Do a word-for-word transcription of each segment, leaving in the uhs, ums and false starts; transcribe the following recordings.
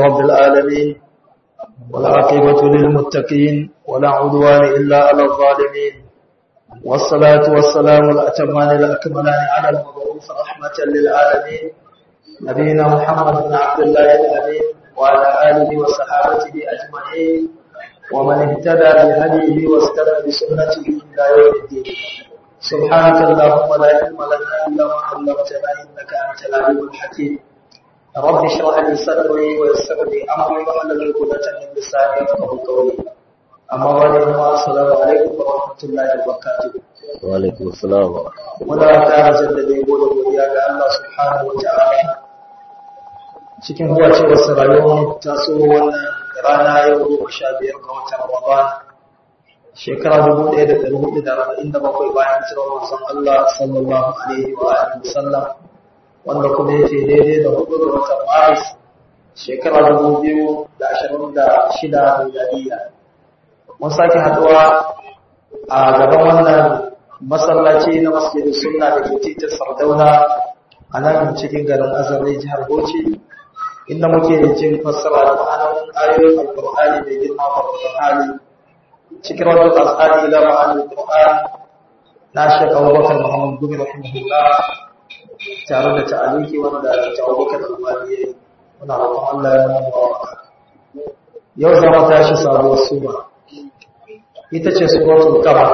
رب العالمين والعاقبة للمتقين ولا عدوان إلا على الظالمين والصلاة والسلام الأتمان الأكملان على المبعوث رحمة للعالمين نبينا محمد بن عبد الله الأمين وعلى آله وصحابته أجمعين ومن اهتدى بهديه واستنى بسنته إلى يوم الدين. سبحانك اللهم لا علم لنا إلا ما علمتنا إنك أنت العليم الحكيم. رب اشرح لي صدري ويسر لي أمري واحلل عقدة من لساني يفقهوا قولي. أما بعد السلام عليكم ورحمة الله وبركاته. وعليكم السلام. Muna ƙara jaddada yabo da godiya ga Allah subhanahu wa ta'ala cikin huwacewar sa rayuwar taso wannan rana yau goma sha biyar ga watan Ramadan shekara dubu ɗaya da ɗari hudu da arba'in da bakwai bayan hijirar manzon Allah sallallahu alaihi wa alihi wasallam wanda kuma yake daidai da hudu ga watan Maris shekara dubu biyu da ashirin da shida miladiya. Mun sake haɗuwa a gaban wannan masallaci na masjidin sunna da ke titin Sardauna a nan cikin garin Azare jihar Bauchi inda muke jin fassara da ma'anonin ayoyin Alƙur'ani mai girma wa Qur'ani cikin wannan asali ila ma'anin Qur'an na Sheikh Abubakar Muhammad Gumi rahimahullah tare da ta'aliki wanda ta Abubakar Al-Albani muna roƙon Allah ya nuna wa yau za mu tashi sabuwar sura ita ce suratul Qamar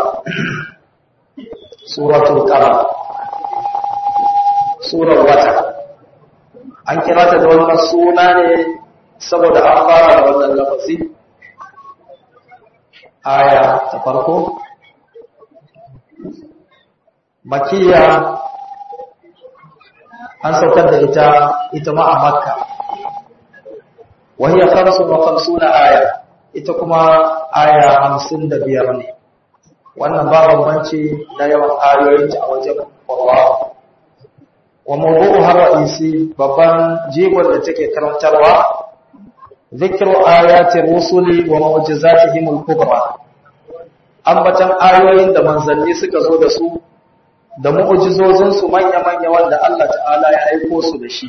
suratul Qamar surar wata an kira ta da wannan suna ne saboda an fara da wannan lafazi aya ta farko makiyya an saukar da ita ita ma a Makka wa hiya khamsun wa khamsuna aya ita kuma aya hamsin da biyar ne wannan ba bambanci da yawan ayoyin a wajen Allah wa mawdu'uha ra'isi babban jigon da take karantarwa zikru ayati rusuli wa mu'jizatihim al-kubra ambatan ayoyin da manzanni suka zo da su da mu'jizozin su manya-manya wanda Allah ta'ala ya aiko su da shi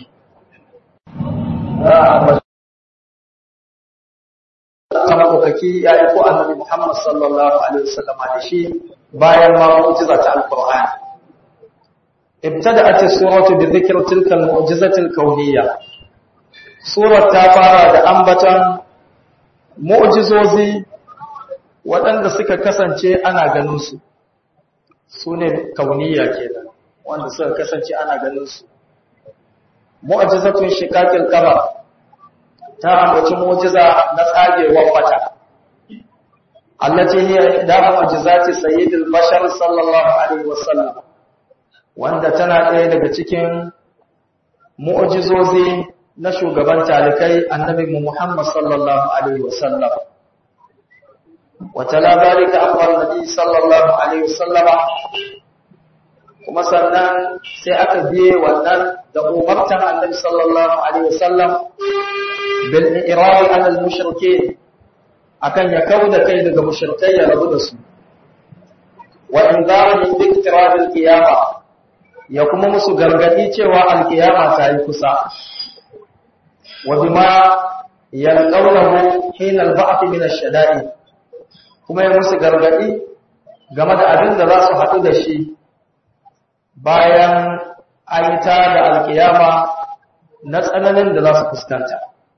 kaki ya aiko annabi Muhammad sallallahu alaihi wasallam da shi bayan ma mu'jiza ta al-Qur'ani ibtada'at as-suratu bi dhikri tilka al-mu'jizati al-kawniyya surat ta fara da ambatan mu'jizozi waɗanda suka kasance ana ganin su sune kauniyya kenan wanda suka kasance ana ganin su mu'jizatun shiqaqil qamar ta ambaci mu'jiza na tsagewar wata allati hiya da mu'jizati sayyidil bashar sallallahu alaihi wasallam wanda tana ɗaya daga cikin mu'jizozi na shugaban talikai annabi Muhammad sallallahu alaihi wasallam wa tala barika amran nabi sallallahu alaihi wasallam kuma sannan sai aka biye wannan da umartan annabi sallallahu alaihi wasallam bil i'rab an al mushrikeen akan ya kauda kai daga mushrikai ya rabu da su wa indarin bi iktirab al qiyamah ya kuma musu gargadi cewa al qiyama ta yi kusa wa bima yalqawnahu hina al ba'th min ash shada'i kuma ya musu gargadi game da abin da za su haɗu da shi bayan an yi ta da al qiyama na tsananin da za su fuskanta.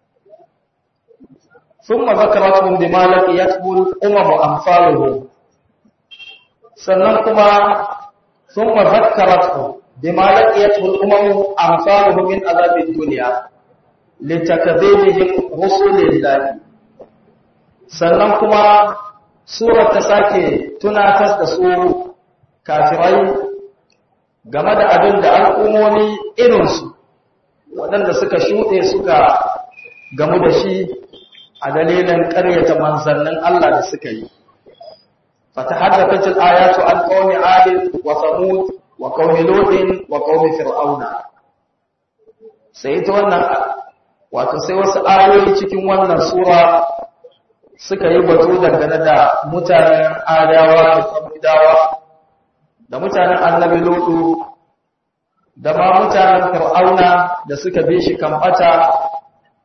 ثم ذكرتهم بما لقيته الأمم أمثالهم sannan kuma ثم ذكرتهم بما لقيته الأمم أمثالهم من عذاب الدنيا لتكذيبهم رسل الله sannan kuma surar ta sake tunatar da su kafirai game da abin da al'ummomi irinsu waɗanda suka shuɗe suka gamu da shi a dalilin ƙaryata manzannin Allah da suka yi. Fatahaddathat al-ayatu an qaumi 'ad wa thamud wa qaumi lut wa qaumi fir'auna. Sai ta wannan wato sai wasu ayoyi cikin wannan sura suka yi batu dangane da mutanen Adawa da Samudawa da mutanen Annabi Lutu da ma mutanen Fir'auna da suka bi shi kan bata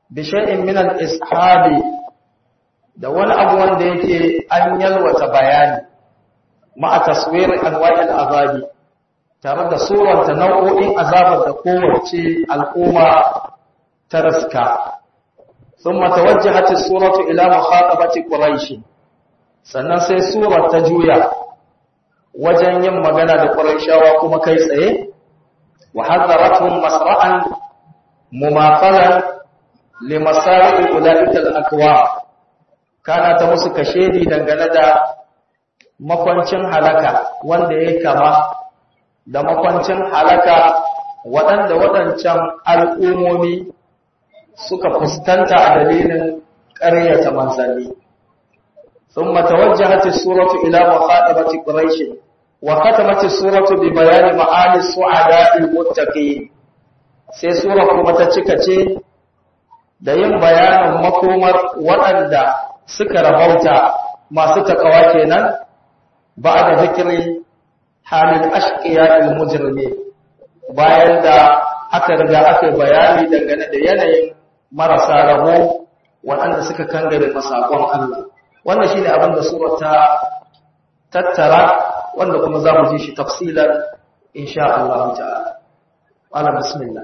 bi shay'in min al-ishabi da wani abu wanda yake an yalwata bayani ma'a taswir anwa'il azabi tare da suranta nau'o'in azabar da kowace al'umma ta raska thumma tawajjahat as-suratu ila mukhatabati quraish sannan sai surar ta juya wajen yin magana da quraishawa kuma kai tsaye wa hadaratuhum masra'an mumathalan limasari ulaika al-aqwa kana ta musu kashedi dangane da makwancin halaka wanda ya kama da makwancin halaka waɗanda waɗancan al'ummomi suka fuskanta a dalilin ƙaryata manzanni. Sun matawajjahati suratu ila muqatabati quraish wa khatamati suratu bi bayani ma'ani su'ada'il muttaqin. Sai sura kuma ta cika ce da yin bayanin makomar waɗanda suka rabauta masu takawa kenan ba'da zikri halin ashqiya'il mujrimin bayan da aka riga aka bayani dangane da yanayin marasa rabo waɗanda suka kangare masakon Allah wannan shine abin da sura ta tattara wanda kuma za mu ji shi tafsilan insha Allah ta'ala ala bismillah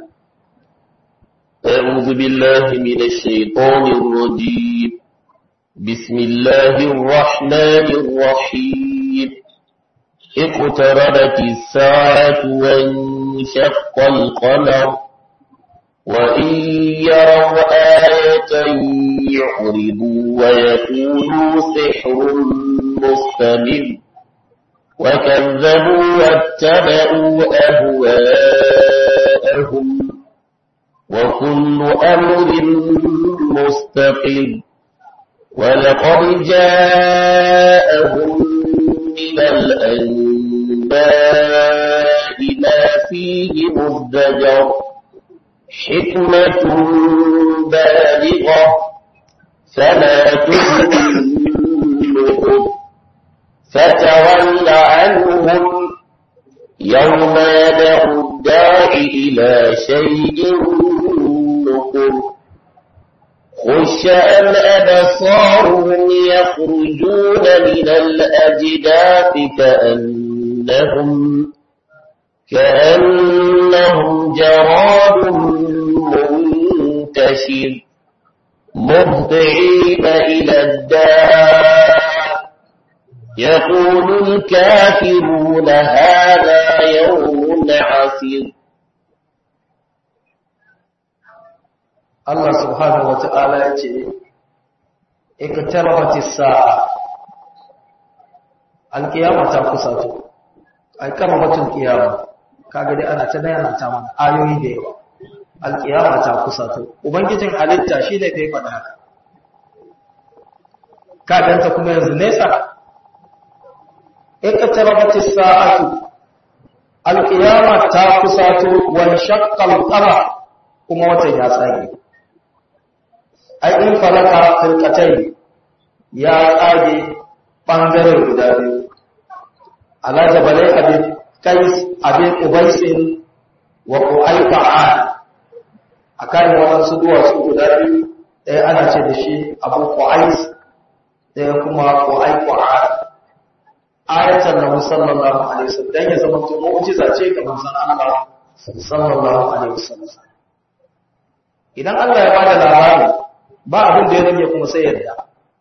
أعوذ بالله من الشيطان الرجيم بسم الله الرحمن الرحيم اقتربت الساعة وانشق القمر وإن يروا آية يعرضوا ويقولوا سحر مستمر وكذبوا واتبعوا أهواءهم وكل أمر مستقر ولقد جاءهم من الأنباء ما فيه مزدجر حكمة بالغة فما تغني النذر فتول عنهم يوم يدعو الداعي إلى شيء نكر خش عن أبصارهم يخرجون من الأجداث كأنهم كأنهم جراد منتشر مهطعين إلى الداع يقول الكافرون هذا يوم عسير Allah subhanahu wa ta'ala ya ce, "Iktarabati sa'a, alƙiyama ta kusato, alƙarabatun ƙiyama, kaga dai ana ta dayana ta mana ayoyi da yawa, alƙiyama ta kusato, Ubangijin halitta shi ne bai faɗa haka, kaganta kuma yanzu nesa, iktarabati sa'atu, alƙiyama ta kusato wani shakkal ƙara kuma wata ya tsage. ai in falaka firkatai ya tsage bangare guda biyu ala jabalai abin kais abin ubaisin wa qu'aiqa'an akan wadansu duwatsu guda biyu ɗaya ana ce da shi abu qu'ais ɗaya kuma qu'aiqa'an ayatan nabi sallallahu alaihi wasallam dan ya zama to mu'jiza ce ga manzon Allah sallallahu alaihi wasallam idan Allah ya bada labari ba abin da ya rage kuma sai yadda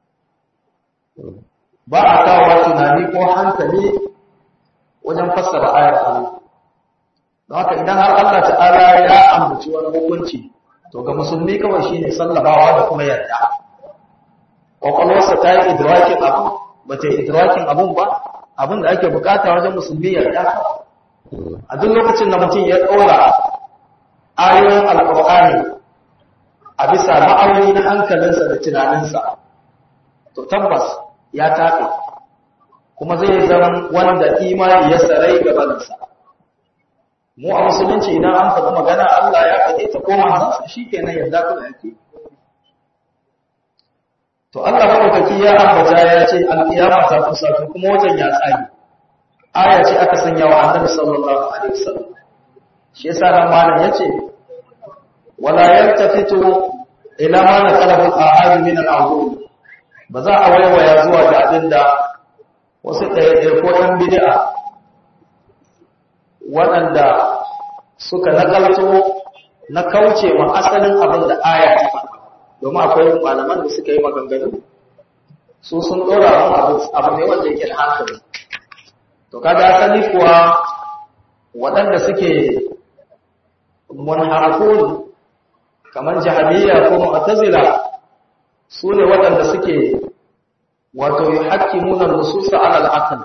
ba a kawo tunani ko hankali wajen fassara ayar Allah don haka idan har Allah ta'ala ya ambaci wani hukunci to ga musulmi kawai shine sallabawa da kuma yadda kwakwalwarsa ta yi idrakin abu ba ta yi idrakin abun ba abin da ake bukata wajen musulmi yadda a duk lokacin da mutum ya ɗora ayoyin alƙur'ani a bisa ma'auni na hankalinsa da tunaninsa to tabbas ya tafi kuma zai zama wanda imani ya sarai gabaninsa mu a musulunci idan an faɗi magana Allah ya faɗe ta koma hansa shi kenan yadda kuma yake to Allah maɗaukaki ya ambata ya ce alƙiyama ta kusa to kuma wajen ya tsage aya ce aka sanya wa annabi sallallahu alaihi wasallam shi yasa nan malam yace wala yaltafitu ila ma na qalbu al-ahad min al-awwal ba za a waiwaya zuwa ga abinda wasu ɗaya ɗaya ko ɗan bid'a waɗanda suka nakalto na kauce ma asalin abin da aya ta faɗa domin akwai malaman da suka yi maganganu su sun ɗora abu abu ne wanda yake da hankali to kaga asali kuwa waɗanda suke munharifun kamar jahamiyya ko mu'tazila su ne waɗanda suke wato yuhakkimuna nususa ala al-aql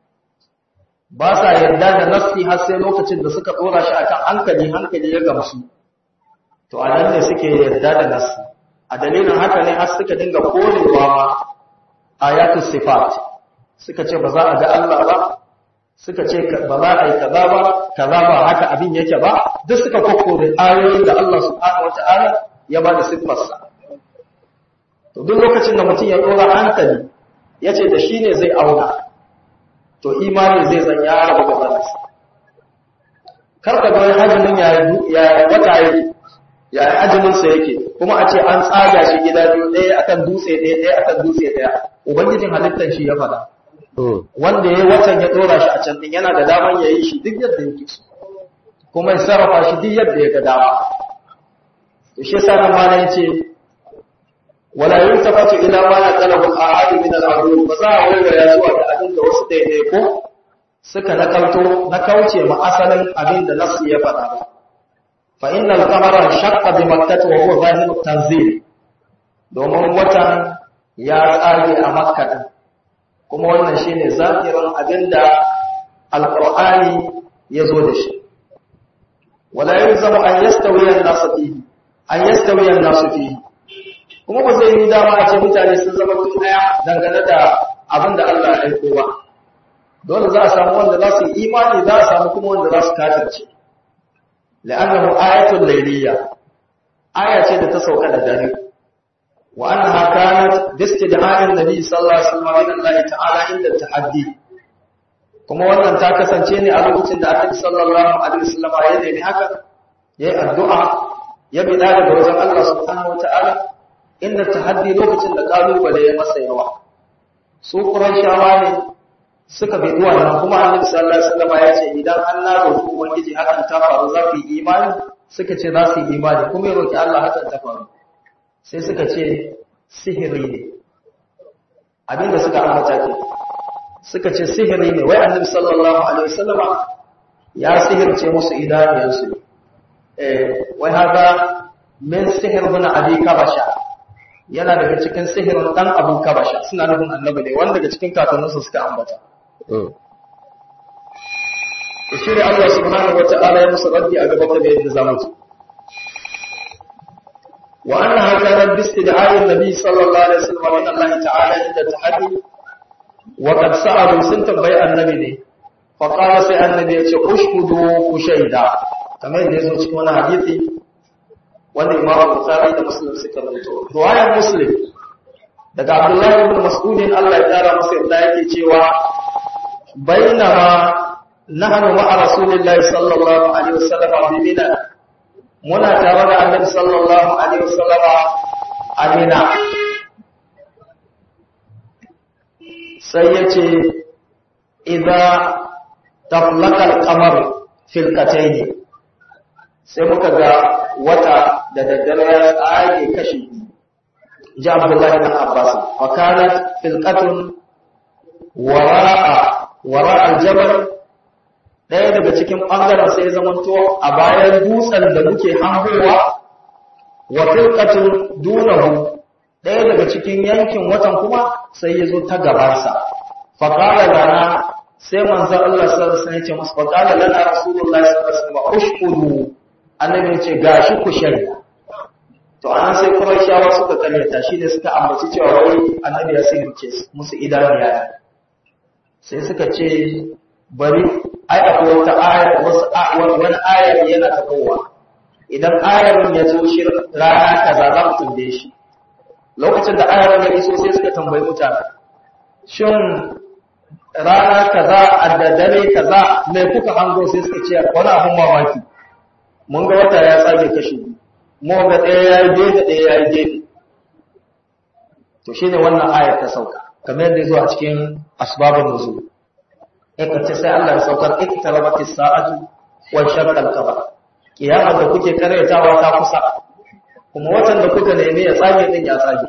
ba sa yarda da nassi har sai lokacin da suka dora shi akan hankali hankali ya gamsu to anan ne suke yarda da nassi a dalilin haka ne har suka dinga korewa ma ayatus sifat suka ce ba za a ga Allah ba suka ce ba za a yi kaza ba kaza ba haka abin yake ba duk suka kokkore ayoyin da Allah subhanahu wataala ya ba da sifarsa to duk lokacin da mutum ya dora hankali yace da shi ne zai auna to imani zai zan ya rabu gabansa karka ga hajjinin ya ya wata yi ya hajjinin sa yake kuma a ce an tsaga shi gida biyu ɗaya akan dutse ɗaya ɗaya akan dutse ɗaya ubangijin halittar shi ya fada wanda yayi watan ya dora shi a can din yana da daman yayi shi duk yadda yake so kuma ya sarrafa shi duk yadda ya ga dama to shi yasa nan malai yace wala yuntafatu ila ma naqalahu al-ahad min al-adud ba za a waiwaya zuwa ga abin da wasu daidai ko suka nakalto na kauce ma asalin abin da nasu ya faɗa ba fa inna al-qamara shaqqa bi makkah wa huwa zahir at-tanzil domin watan ya tsage a makka din kuma wannan shine zahirin abin da al-qur'ani ya zo da shi wala yalzamu an yastawiya an-nasu fihi an yastawiya an-nasu fihi kuma ba zai yi dama a ce mutane sun zama tun daya dangane da abin da Allah ya aiko ba dole za a samu wanda za su yi imani za a samu kuma wanda za su kafirce la'annahu ayatul layliyya aya ce da ta sauka da dare wa annaha kanat bistida'in nabi sallallahu alaihi wasallam min Allah ta'ala inda tahaddi kuma wannan ta kasance ne a lokacin da Annabi sallallahu alaihi wasallam ya nemi haka yayi addu'a ya bi daga wajen Allah subhanahu wa ta'ala inda tahaddi lokacin da kalubale ya masa yawa su qurayshawa ne suka bi duwa nan kuma annabi sallallahu alaihi wasallam ya ce idan an na roki ubangiji hakan ta faru za ku yi imani suka ce za su yi imani kuma ya roki Allah hakan ta faru sai suka ce sihiri ne abinda suka ambata ke suka ce sihiri ne wai annabi sallallahu alaihi wasallam ya sihirce musu idaniyansu eh wai hada min sihir bin abi kabasha yana daga cikin sihirin dan Abu Kabasha suna nufin annabi ne wanda daga cikin kakanninsa suka ambata to shi ne Allah subhanahu wata'ala ya musu raddi a gaba da yadda zamu ci wa annaha kanat bi istid'a'i an-nabi sallallahu alaihi wasallam min Allah ta'ala inda tahaddi wa qad sa'alu sun tambayi annabi ne fa qala sai annabi ya ce ushhudu ku shaida kamar yadda yazo cikin wani hadisi wanda Imam Bukhari da Muslim suka rawaito riwayar Muslim daga Abdullah ibn Mas'ud Allah ya tsara masa yadda yake cewa bainama nahnu ma'a Rasulillahi sallallahu alaihi wasallam bi Mina muna tare da Annabi sallallahu alaihi wasallam a Mina sai yace idza taflaqa al-qamar fil qatayn sai muka ga wata da daddare ya tsage kashi ji Abdullahi ibn Abbas wa kanat filqatun wara'a wara'a al-jabal daya daga cikin bangaren sai ya zamanto a bayan dutsen da muke hangowa wa filqatun dunahu daya daga cikin yankin watan kuma sai ya zo ta gabansa fa qala lana sai manzo Allah sallallahu alaihi wasallam ya ce masa fa qala lana rasulullahi sallallahu alaihi wasallam ushkudu annabi ce gashi ku shari'a to an sai Qurayshawa suka karyata shi ne suka ambaci cewa wai annabi ya sirrice musu idaniya sai suka ce bari ai akwai wata aya wasu wani aya yana tafowa idan ayar ya zo shi rana kaza za mu tambaye shi lokacin da ayar ya iso sai suka tambayi mutane shin rana kaza a dare kaza me kuka hango sai suka ce wani abun mamaki mun ga wata ya tsage kashi mu ga ɗaya ya yi gefe ɗaya ya yi gefe to shine wannan ayar ta sauka kamar yadda zuwa cikin asbabun nuzul ikace sai Allah ya saukar iktarabatis sa'atu wa shaqqal qamar kiyama da kuke karyatawa ta kusa kuma watan da kuka nemi ya tsage din ya tsage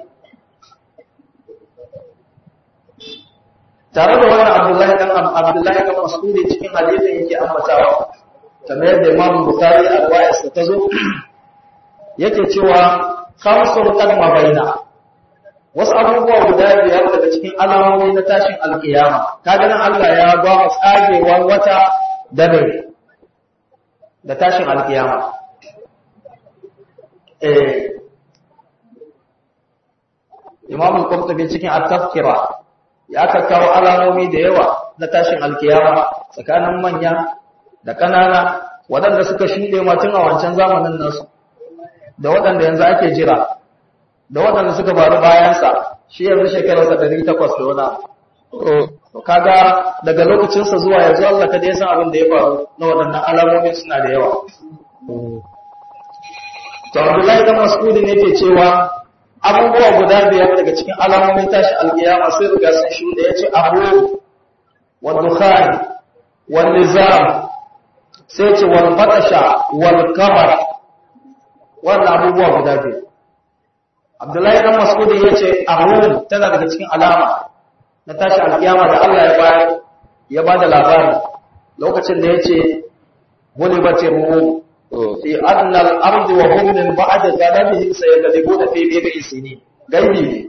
tare da wannan Abdullahi dan Abdullahi dan Mas'ud cikin hadisin yake ambatawa kamar yadda Imam Bukhari a riwayarsa ta zo yake cewa khamsun qad mabaina wasu abubuwa guda biyar daga cikin alamomi na tashin alkiyama kaga nan Allah ya ba mu tsagewar wata da dare da tashin alkiyama eh Imam al-Qurtubi cikin at-Tazkira ya kakkawo alamomi da yawa na tashin alkiyama tsakanin manya da kanana waɗanda suka shuɗe ma tun a wancan zamanin nasu da waɗanda yanzu ake jira da waɗanda suka faru bayansa shi yanzu shekararsa ɗari takwas da wani kaga daga lokacinsa zuwa yanzu Allah ka dai san abin da ya faru na waɗannan alamomin suna da yawa to Abdullahi dan Mas'ud ne yake cewa abubuwa guda biyar daga cikin alamomin tashi alƙiyama sai riga sun shuɗe yace abu wa dukhan wal nizam sai ce wal batasha wal qamar wannan abubuwa guda biyar Abdullahi dan Mas'ud yace abu tana daga cikin alama na tashi alƙiyama da Allah ya bayar ya bada labari lokacin da yace gulibatir rum fi adna al-ard wa hum min ba'd ghalabihim sayaghlibuna fi bid'i sinin gaibi ne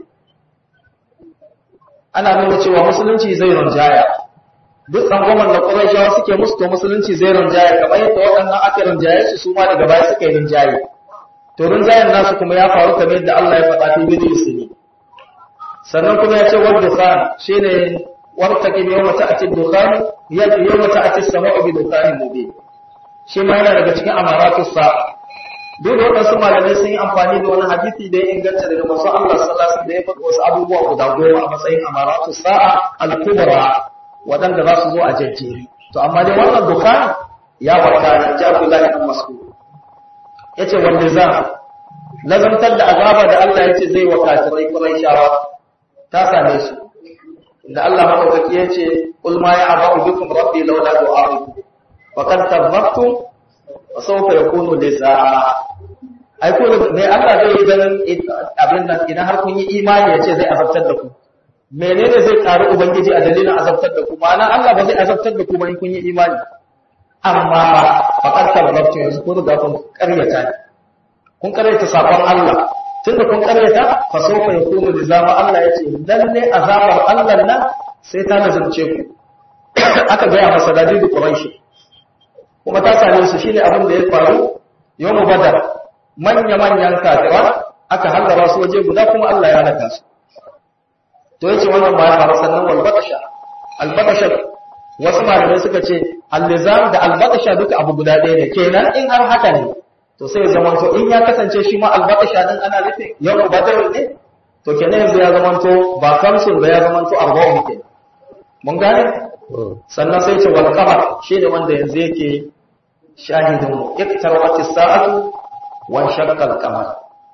ana nuna cewa musulunci zai rinjaya duk tsangwamar da Qurayshawa suke musu to musulunci zai rinjaya kamar yadda waɗannan aka rinjaye su su ma daga baya suka yi rinjaye to rinjayen nasu kuma ya faru kamar yadda Allah ya faɗa fi bid'i sinin sannan kuma ya ce wa dukhan shine wartaqi yawma ta'ti ad-dukhan yawma ta'ti as-sama'u bi dukhanin mubin shi ma yana daga cikin amaratus sa duk da wadansu malamai sun yi amfani da wani hadisi da ya inganta daga manzo Allah sallallahu alaihi wasallam da ya faɗi wasu abubuwa guda goma a matsayin amaratus sa'a al-kubra wadanda za su zo a jajjeri to amma dai wannan dukhan ya wakana ji Abdullahi ibn Mas'ud yace wanda za lazantar da azaba da Allah yace zai wa kafirai Qurayshawa ta same su inda Allah madaukaki yace kul ma ya'ba'u bikum rabbi laula du'a'ukum faqad tabbatu wa sawfa yakunu lisaa ai ko ne Allah zai yi ganin abin nan idan har kun yi imani yace zai azabtar da ku menene zai karu ubangiji a dalilin azabtar da ku ma'ana Allah ba zai azabtar da ku ba in kun yi imani amma faqad tabbatu yanzu kun riga kun karyata kun karyata sabon Allah tunda kun karyata fa sawfa yakunu lizama Allah yace lalle azabar Allah nan sai ta nazarce ku aka ga masa dalilu quraishi kuma ta same su shine abin da ya faru yawmu badar manya manyan kafira aka hallara su waje guda kuma Allah ya halaka su to yace wannan ba ya faru sannan wal batasha al batasha wasu malamai suka ce al-lizam da al batasha duka abu guda ɗaya ne kenan in har haka ne to sai zamanto in ya kasance shi ma albatasha din ana nufin yau badar ne to kenan yanzu ya zamanto ba kamsun ba ya zamanto arba'un kenan mun gane sannan sai ce wal qamar shi ne wanda yanzu yake shahidun mu iktarabatis sa'atu wa shaqqa al-qamar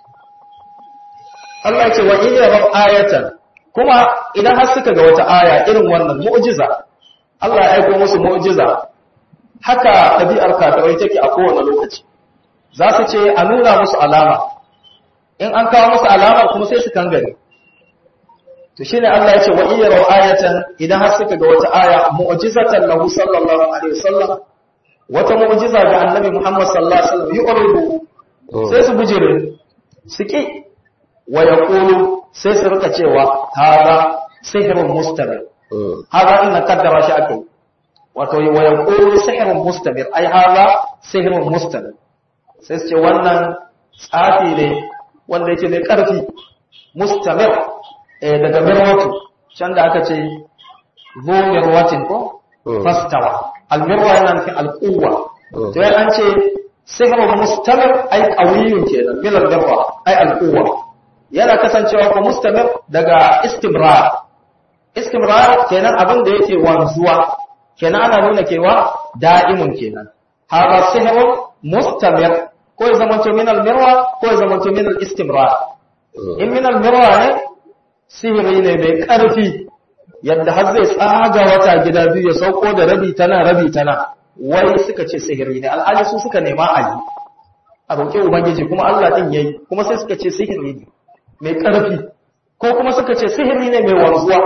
Allah ya ce wa in yara ayatan kuma idan har suka ga wata aya irin wannan mu'jiza Allah ya aika musu mu'jiza haka ɗabi'ar kafirai take a kowane lokaci za su ce a nuna musu alama in an kawo musu alama kuma sai su kangare to shine Allah ya ce wa iyyaru ayatan idan har suka ga wata aya mu'jizatan lahu sallallahu alaihi wasallam wata mu'jiza ga annabi Muhammad sallallahu alaihi wasallam yu'ridu sai su bujire su ki wa yaqulu sai su rika cewa hada sihrun mustamir hada inna qaddara shi akai wato wa yaqulu sihrun mustamir ai hada sihrun mustamir sai su ce wannan tsafi ne wanda yake mai ƙarfi mustamir eh daga mirwatu can da aka ce zo mirwatin ko fastawa almirwa yana nufin alquwa to yan an ce sihru mustamir ai qawiyun kenan bilal mirwa ai alquwa yana kasancewa ko mustamir daga istimrar istimrar kenan abin da yake wanzuwa kenan ana nuna cewa da'imun kenan hada sihru mustamir ko ya zamanto min al-mirwa ko ya zamanto min al-istimrar in min al-mirwa ne sihiri ne mai karfi yadda har zai tsaga wata gida biyu ya sauko da rabi tana rabi tana wai suka ce sihiri ne al'ada su suka nema a yi a roƙe ubangiji kuma Allah din yayi kuma sai suka ce sihiri ne mai karfi ko kuma suka ce sihiri ne mai wanzuwa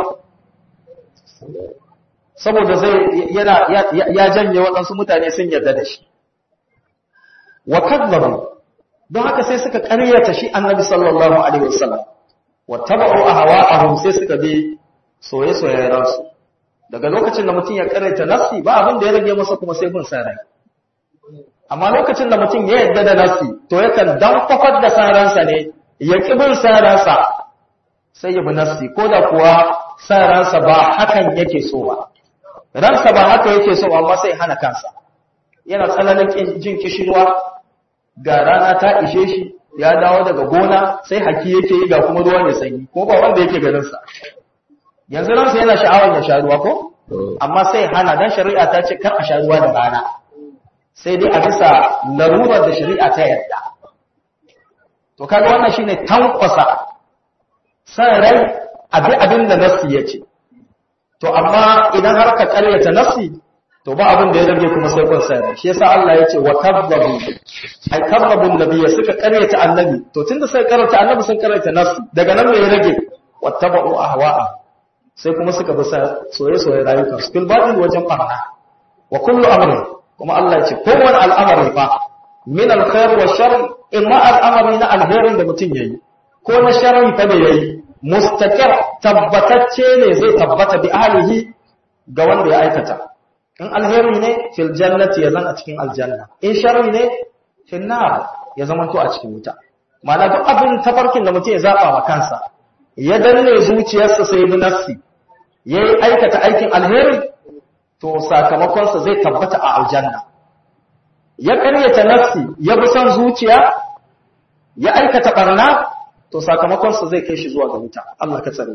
saboda zai yana ya janye waɗansu mutane sun yarda da shi wa kadzabu don haka sai suka ƙaryata shi annabi sallallahu alaihi wasallam wa tabu ahwa'ahum sai suka bi soye-soyen ransu daga lokacin da mutum ya ƙaryata nafsi ba abin da ya rage masa kuma sai bin sarai amma lokacin da mutum ya yarda da nafsi to yakan dan kwafar da saransa ne ya ƙi bin saransa sai ya bi nafsi ko da kuwa saransa ba hakan yake so ba ransa ba haka yake so amma sai hana kansa yana tsananin jin kishirwa ga rana ta ishe shi ya dawo daga gona sai haki yake yi ga kuma ruwa mai sanyi ko ba wanda yake ganin sa yanzu ransa yana sha'awar ya sha ruwa ko amma sai hana dan shari'a ta ce kar a sha ruwa da rana sai dai a bisa larurar da shari'a ta yarda to kaga wannan shine tankwasa san rai abi abin da nafsi yace to amma idan har ka karyata nafsi to ba abin da ya rage kuma sai kun sai shi yasa Allah yace wa kadzabu ai kadzabu nabiyya suka karyata annabi to tunda sai karyata annabi sun karyata nafsi daga nan me ya rage wattaba'u ahwa'a sai kuma suka bi soye-soye rayuka fil batil wajen barna wa kullu amrin kuma Allah yace kowane al'amari fa min alkhair wa shar imma al'amari na alherin da mutum yayi ko na sharri fa da yayi mustaqir tabbatacce ne zai tabbata bi ahlihi ga wanda ya aikata in alheri ne fil jannati ya zan a cikin aljanna in sharri ne fil nar ya zama to a cikin wuta ma'ana duk abin tafarkin da mutum ya zaba wa kansa ya danne zuciyarsa sai bi nafsi yayi aikata aikin alheri to sakamakon sa zai tabbata a aljanna ya karyata nafsi ya bi son zuciya ya aikata barna to sakamakon sa zai kai shi zuwa ga wuta Allah ka tsare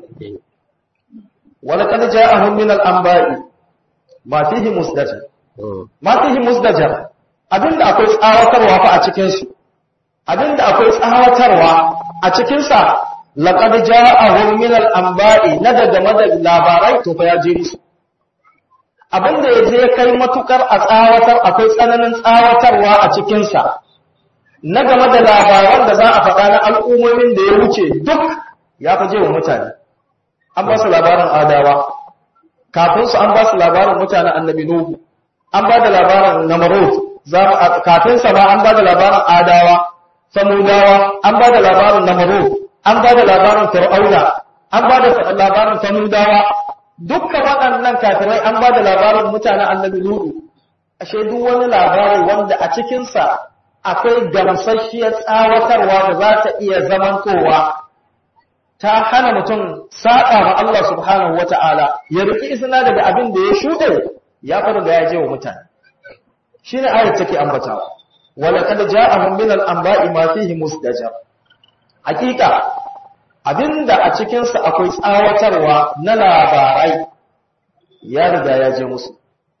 wala kad ja'ahum min al-anba'i ma fihi musdajar ma fihi musdajar abinda akwai tsawatarwa fa a cikin su abinda akwai tsawatarwa a cikin sa laqad ja'ahum min al-anba'i na daga madad labarai to fa ya je musu abinda yaje kai matukar a tsawatar akwai tsananin tsawatarwa a cikin sa na game da labaran da za a faɗa na al'ummomin da ya wuce duk ya faje wa mutane an ba su labarin adawa kafin su an ba su labarin mutanen annabi nuhu an ba da labarin namarut kafin sa ba an ba da labarin adawa samudawa an ba da labarin namarut an ba da labarin fir'auna an ba da labarin samudawa dukkan waɗannan kafirai an ba da labarin mutanen annabi nuhu ashe duk wani labari wanda a cikinsa akwai gamsasshiyar tsawatarwa da za ta iya zamantowa ta hana mutum saƙa wa Allah subhanahu wa ta'ala ya riƙi isna daga abin da ya shuɗe ya faru da ya je wa mutane shi ne ayat take ambatawa wala kad ja'ahum min al-anba'i ma fihi musdajar hakika abinda a cikin sa akwai tsawatarwa na labarai ya riga ya je musu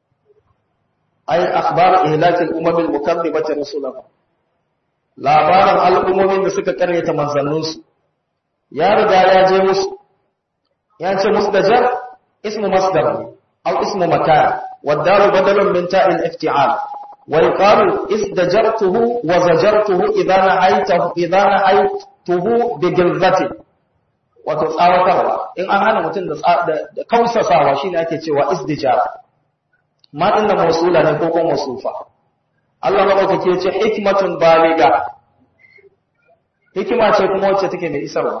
ay akhbar ihlak al-umam al-mukaththibati rasulahu labaran al'ummomin da suka karyata manzanninsu ya riga ya je musu ya ce musdajar ismu masdar aw ismu makan wad-daru badalun min ta'il ifti'al wa yuqalu isdajartuhu wa zajartuhu idha nahaytuhu idha nahaytuhu bi gilzati wato tsawatarwa in an hana mutum da kausasawa shine ake cewa isdijar ma inna mawsula ne ko ko mawsufa Allah madaukake ya ce hikmatun baliga hikima ce kuma wacce take mai isarwa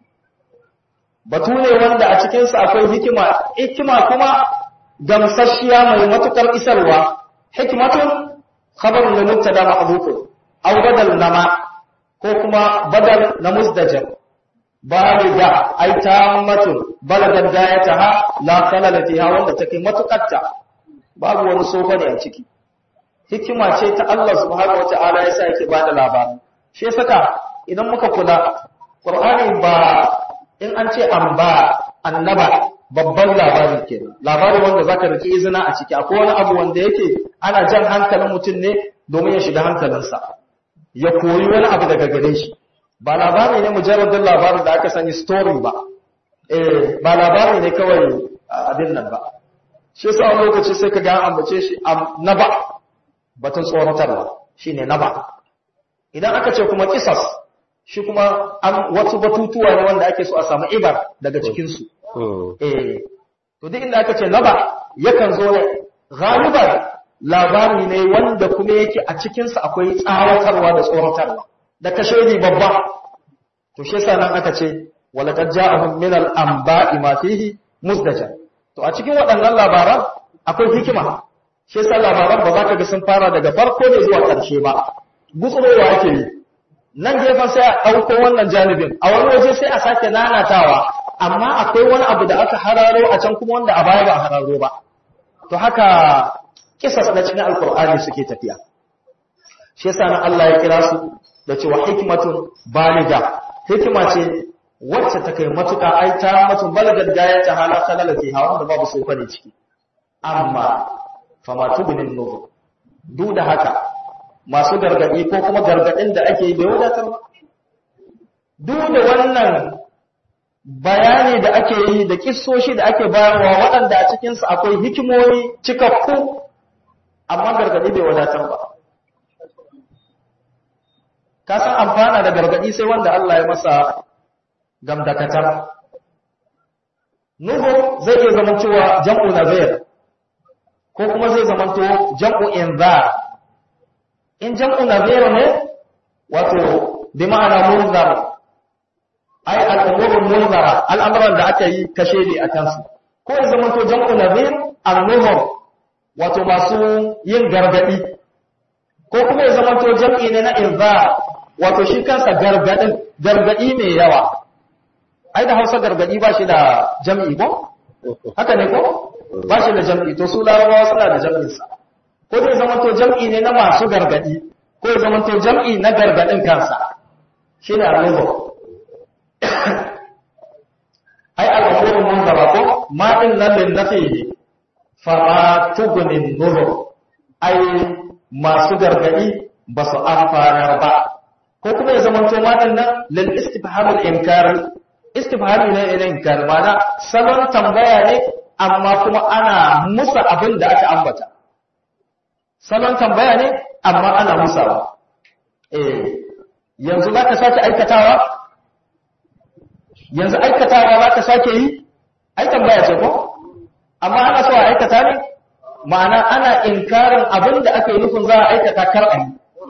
batu ne wanda a cikinsa akwai hikima hikima kuma gamsasshiya mai matukar isarwa hikmatun khabarun da mubtada mahdhufun aw badal nama ko kuma badal na musdajar baliga ay tammatun balagan dayataha la khalala fiha wanda take matukarta babu wani sofa ne a ciki hikima ce ta Allah subhanahu wataala yasa yake bada labarin shi yasa idan muka kula Qur'ani ba in an ce an ba annaba babban labari kenan labari wanda zaka rike izina a ciki akwai wani abu wanda yake ana jan hankalin mutum ne domin ya shiga hankalinsa ya koyi wani abu daga gare shi ba labari ne mujarradin labarin da aka sani story ba eh ba labari ne kawai abin nan ba shi yasa wani lokaci sai ka ga an ambace shi na ba batun tsoratarwa shine na ba idan aka ce kuma kisas shi kuma wasu batutuwa ne wanda ake so a samu ibar daga cikin su eh to duk inda aka ce na ba yakan zo ne galiban labari ne wanda kuma yake a cikin sa akwai tsawatarwa da tsoratarwa da kashedi babba to shi yasa nan aka ce walaqad ja'ahum min al-anba'i ma fihi muzdajar to a cikin waɗannan labaran akwai hikima shi yasa labaran ba za ka ga sun fara daga farko ne zuwa ƙarshe ba gutsurowa ake yi nan gefen sai a ɗauko wannan janibin a wani waje sai a sake nanatawa amma akwai wani abu da aka hararo a can kuma wanda a baya ba a hararo ba to haka kisas na cikin alkur'ani suke tafiya shi yasa nan Allah ya kira su da cewa hikmatun baliga hikima ce wacce ta kai matuƙa ai ta mutum balagar gaya ta halaka lalace hawa da babu sofa ne ciki amma fa ma tubinin nuru duk da haka masu gargadi ko kuma gargadin da ake yi bai wadatar ba duk da wannan bayani da ake yi da kissoshi da ake bayarwa waɗanda a cikin su akwai hikimomi cikakku amma gargadi bai wadatar ba ka san amfana da gargadi sai wanda Allah ya masa gamdakatar nuhu zai iya zama cewa jam'u nazir ko kuma zai zama to jam'u inzar in jam'u nazir ne wato bi ma'ana munzar ai al-umurul munzara al'amuran da aka yi kashe ne a kansu ko ya zama to jam'u nazir an-nuhur wato masu yin gargadi ko kuma ya zama to jam'i ne na inzar wato shi kansa gargadin gargadi mai yawa ai da Hausa gargadi ba shi da jam'i ko haka ne ko ba shi da jam'i to su larabawa suna da jam'in sa ko dai zaman to jam'i ne na masu gargadi ko zaman to jam'i na gargadin kansa shine al-nuzur ai al-umurul munzara ko ma din nan lin nafi fa ma tughnin nuzur ai masu gargadi ba su amfanar ba ko kuma ya zaman to ma din nan lil istifhamul inkar istifhami ne irin kalmana salon tambaya ne amma kuma ana musa abin da aka ambata salon tambaya ne amma ana musawa eh yanzu zaka sake aikatawa yanzu aikatawa zaka sake yi ai tambaya ce ko amma ana so a aikata ne ma'ana ana inkarin abin da aka yi nufin za a aikata kar a yi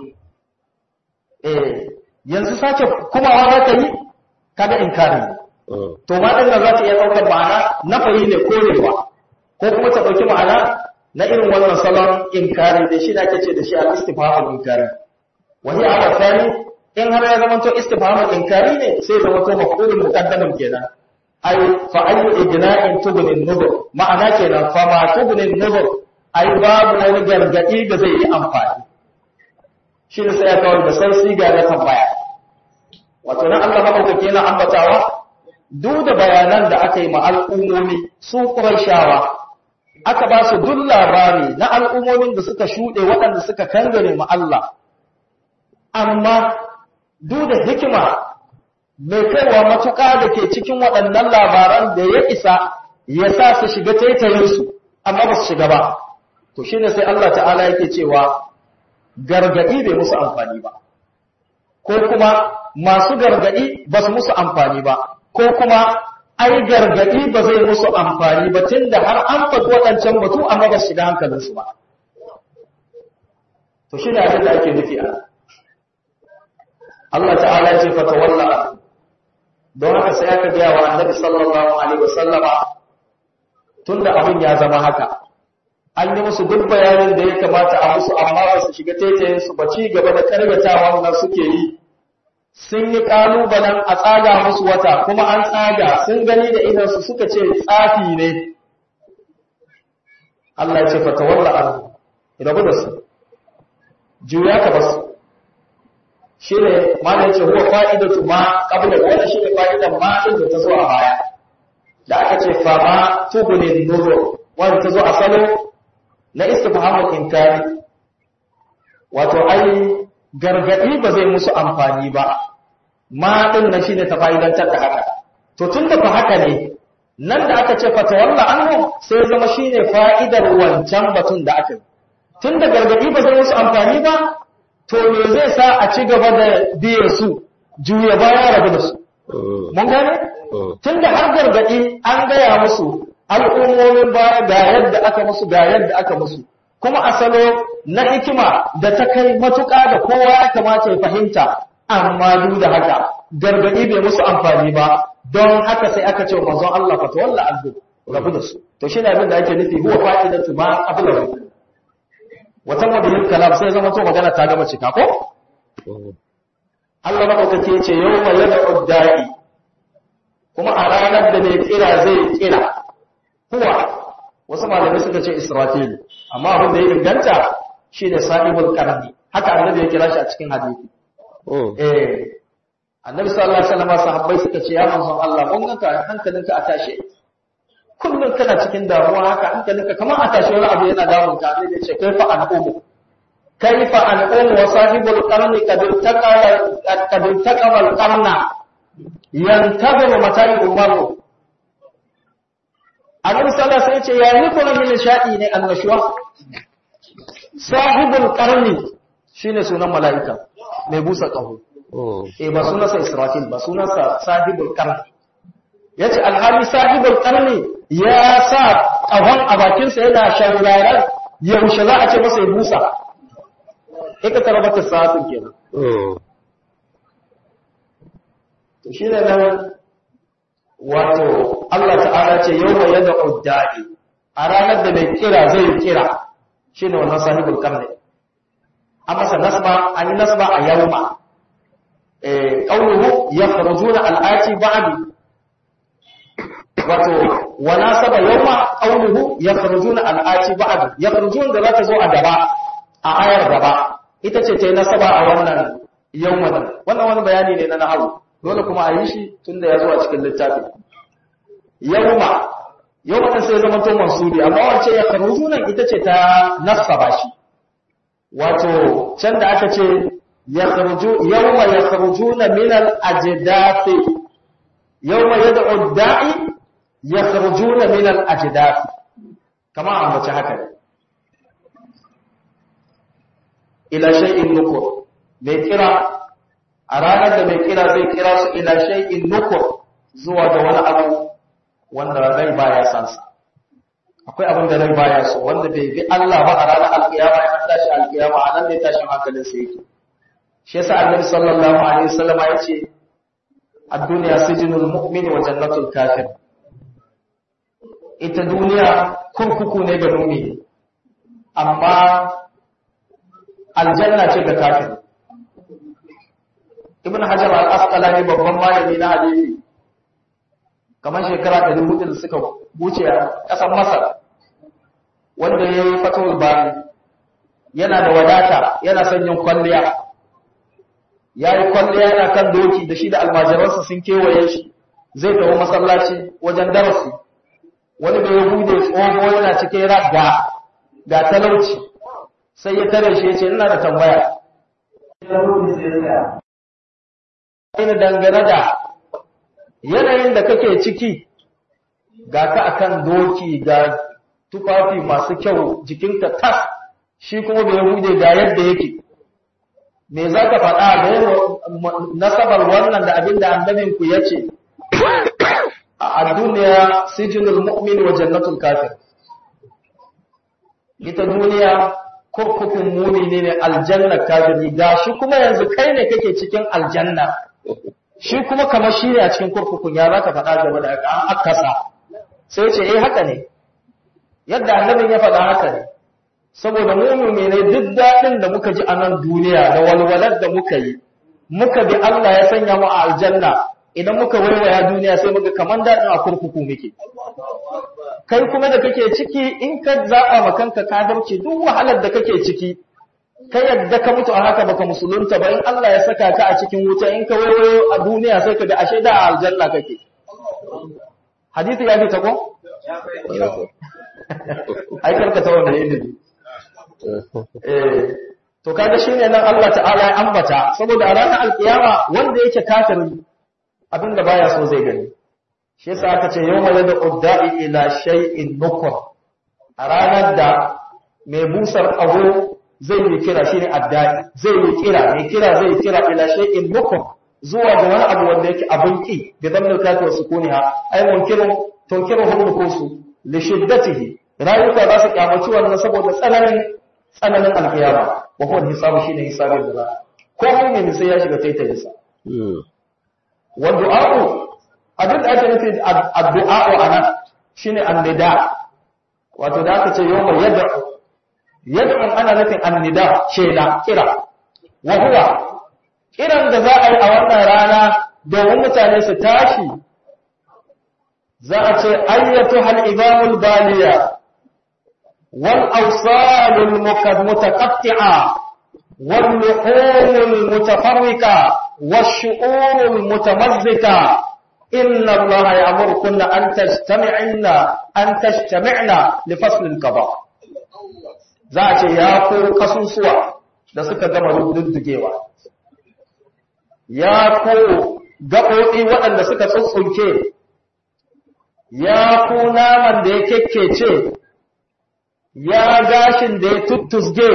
eh yanzu sake kumawa zaka yi kaga inkari to ma din za ta iya daukar ma'ana nafayi ne korewa ko kuma ta dauki ma'ana na irin wannan salon inkari da shi da ake ce da shi al-istifhamul inkari wani a wasani in har ya zama to istifhamul inkari ne sai ya zama to maf'ulun muqaddamun kenan ai fa ayu ijna'in tubnin nuzur ma'ana kenan fa ma tubnin nuzur ai babu wani gargadi da zai yi amfani shi ne sai ya kawo da sai siga na tambaya wato nan Allah madaukake yana ambatawa duk da bayanan da aka yi ma al'ummomi su Qurayshawa aka ba su duk labari na al'ummomin da suka shuɗe waɗanda suka kangare ma Allah amma duk da hikima mai kaiwa matuƙa da ke cikin waɗannan labaran da ya isa ya sa su shiga taitayinsu amma ba su shiga ba to shine sai Allah ta'ala yake cewa gargaɗi bai musu amfani ba ko kuma masu gargadi ba su musu amfani ba ko kuma ai gargadi ba zai musu amfani ba tunda har an faɗi waɗancan batu amma ba su shiga hankalinsu ba to shi ne abin da ake nufi a Allah ta'ala ya ce fa tawalla don haka sai aka gaya wa annabi sallallahu alaihi wasallama tunda abin ya zama haka an yi musu duk bayanin da ya kamata a musu amma ba su shiga taitayen su ba ci gaba da karyatawa wannan suke yi sun yi ƙalubalen a tsaga musu wata kuma an tsaga sun gani da idansu suka ce tsafi ne Allah ya ce fata walla an rabu da su juya ka basu shi ne ma na ce huwa fa'idatu ma ƙabla wanda shi ne fa'idan ma ɗin da ta zo a baya da aka ce fa ma tugunin nuro wanda ta zo a salo na istifhamul inkari wato ai gargadi ba zai musu amfani ba ma din nan shine ta fa'idantar da haka to tunda fa haka ne nan da aka ce fatawalla anhu sai zama shine fa'idar wancan batun da aka yi tunda gargadi ba zai musu amfani ba to me zai sa a ci gaba da biye su juya baya rabu da su mun gane tunda har gargadi an gaya musu al'ummomin baya ga yadda aka musu ga yadda aka musu kuma asalo na hikima da ta kai matuƙa da kowa ya kamata ya fahimta amma duk da haka gargadi bai musu amfani ba don haka sai aka ce manzon Allah fa tawalla anhu rabu da su to shi ne abin da ake nufi huwa fa'idatu ma qablahu wata mabiyar kalam sai zama to magana ta gama cika ko Allah madaukake ce yawma yad'u da'i kuma a ranar da mai kira zai kira huwa wasu malamai suka ce Israfil amma abin da ya inganta shine sahibul qarni haka annabi ya kira shi a cikin hadisi eh annabi sallallahu alaihi wasallam sahabbai suka ce ya manzon Allah mun ganka hankalinka a tashe kullum kana cikin damuwa haka hankalinka kamar a tashe wani abu yana damun ka ne ce kaifa an umu kaifa an umu wa sahibul qarni kad taqa kad taqa al qarna yantabiru mata'i umaru annabi sallallahu alaihi wasallam ce ya ni kuma min sha'i ne annashwa sahibul qarni shine sunan mala'ika mai busa kaho eh ba sunansa Israfil ba sunansa sahibul qarni yace alhali sahibul qarni ya sa kahon a bakin sa yana shauraran yaushe za a ce masa ya busa ita tarabata sa'atun kenan to shine nan wato Allah ta'ala ce yawma yad'u da'i a ranar da mai kira zai kira shine wannan sahibul qarni amma sa nasba an nasba a yawma eh qawluhu yakhrujuna al'ati ba'di wato wana saba yawma qawluhu yakhrujuna al'ati ba'di yakhrujun da zata zo a gaba a ayar gaba ita ce tayi nasaba a wannan yawma wannan wani bayani ne na nahwu dole kuma a yi shi tunda ya zo a cikin littafin yawma yawma sai zama to mansubi amma wace yakhrujuna ita ce ta nasaba shi wato can da aka ce yakhruju yawma yakhrujuna min al-ajdathi yawma yad'u ad-da'i yakhrujuna min al-ajdathi kama an bace haka ila shay'in nukur bai kira a ranar da mai kira zai kira su ila shay'in nukur zuwa ga wani abu wanda rai baya san sa akwai abin da rai baya so wanda bai bi Allah ba a ranar alkiyama ya tashi alkiyama a nan ne tashin hankalin sa yake shi yasa annabi sallallahu alaihi wasallam ya ce ad-dunya sijnul mu'min wa jannatul kafir ita duniya kurkuku ne ga mu'mini amma aljanna ce ga kafir ibn hajar al-asqalani babban malami na hadisi kamar shekara ɗari hudu da suka wuce a ƙasar masar wanda ya yi fatawar bari yana da wadata yana son yin kwalliya ya yi kwalliya yana kan doki da shi da almajiransa sun kewaye shi zai tafi masallaci wajen darasi wani da ya bude tsoho yana cikin ga ga talauci sai ya tare shi ya ce ina da tambaya ina dangane da yanayin da kake ciki ga ka akan doki ga tufafi masu kyau jikinka tas shi kuma bai hude ga yadda yake me za ka faɗa da nasabar wannan da abinda annabinku ya ce a duniya sijinul mu'min wa jannatul kafir ita duniya kurkukun mumini ne aljanna kafiri ga shi kuma yanzu kai ne kake cikin aljanna shi kuma kamar shi ne a cikin kurkukun ya zaka faɗa game da an akasa sai ce eh haka ne yadda annabin ya faɗa haka ne saboda mu ne duk daɗin da muka ji a nan duniya da walwalar da muka yi muka bi Allah ya sanya mu a aljanna idan muka waiwaya duniya sai muka kaman daɗin a kurkuku muke kai kuma da kake ciki in ka zaɓa ma kanka kafirci duk wahalar da kake ciki ka yadda ka mutu a haka baka musulunta ba in Allah ya saka ka a cikin wuta in ka wayo a duniya sai ka ga ashe da a aljanna kake hadisi ya fi ta ko ai karka ta wannan ilimi eh to kaga shine nan Allah ta'ala ya ambata saboda a ranar alkiyama wanda yake kafiri abinda baya so zai gani shi yasa aka ce yawma yad'u da'i ila shay'in nukur a ranar da mai busar abu zai yi kira shine addai zai yi kira mai kira zai kira ila shay'in nukur zuwa ga wani abu wanda yake abun ki da zammal kafi wa sukuniha ay munkirun tunkiruhu nufusu li shiddatihi rayuka za su kyamaci wannan saboda tsananin tsananin alkiyama wa huwa hisabu shine hisabin da za ko mu'min sai ya shiga taitayinsa wa du'a'u abin da ake nufi addu'a'u anan shine annida wato da aka ce yawma yad'u yad'u ana nufin annida shela kira wa huwa kiran da za a yi a wannan rana domin mutane su tashi za a ce ayyatu hal ibamul baliya wal awsalul mutaqatti'a wal luhumul mutafarrika wash-shu'urul mutamazzika inna allaha ya'murukunna an tajtami'na an tajtami'na li fasl al-qada za a ce ya ku kasusuwa da suka gama rududdugewa ya ku gaɓoɓi waɗanda suka tsuntsunke ya ku naman da ya kekkece ya gashin da ya tuttusge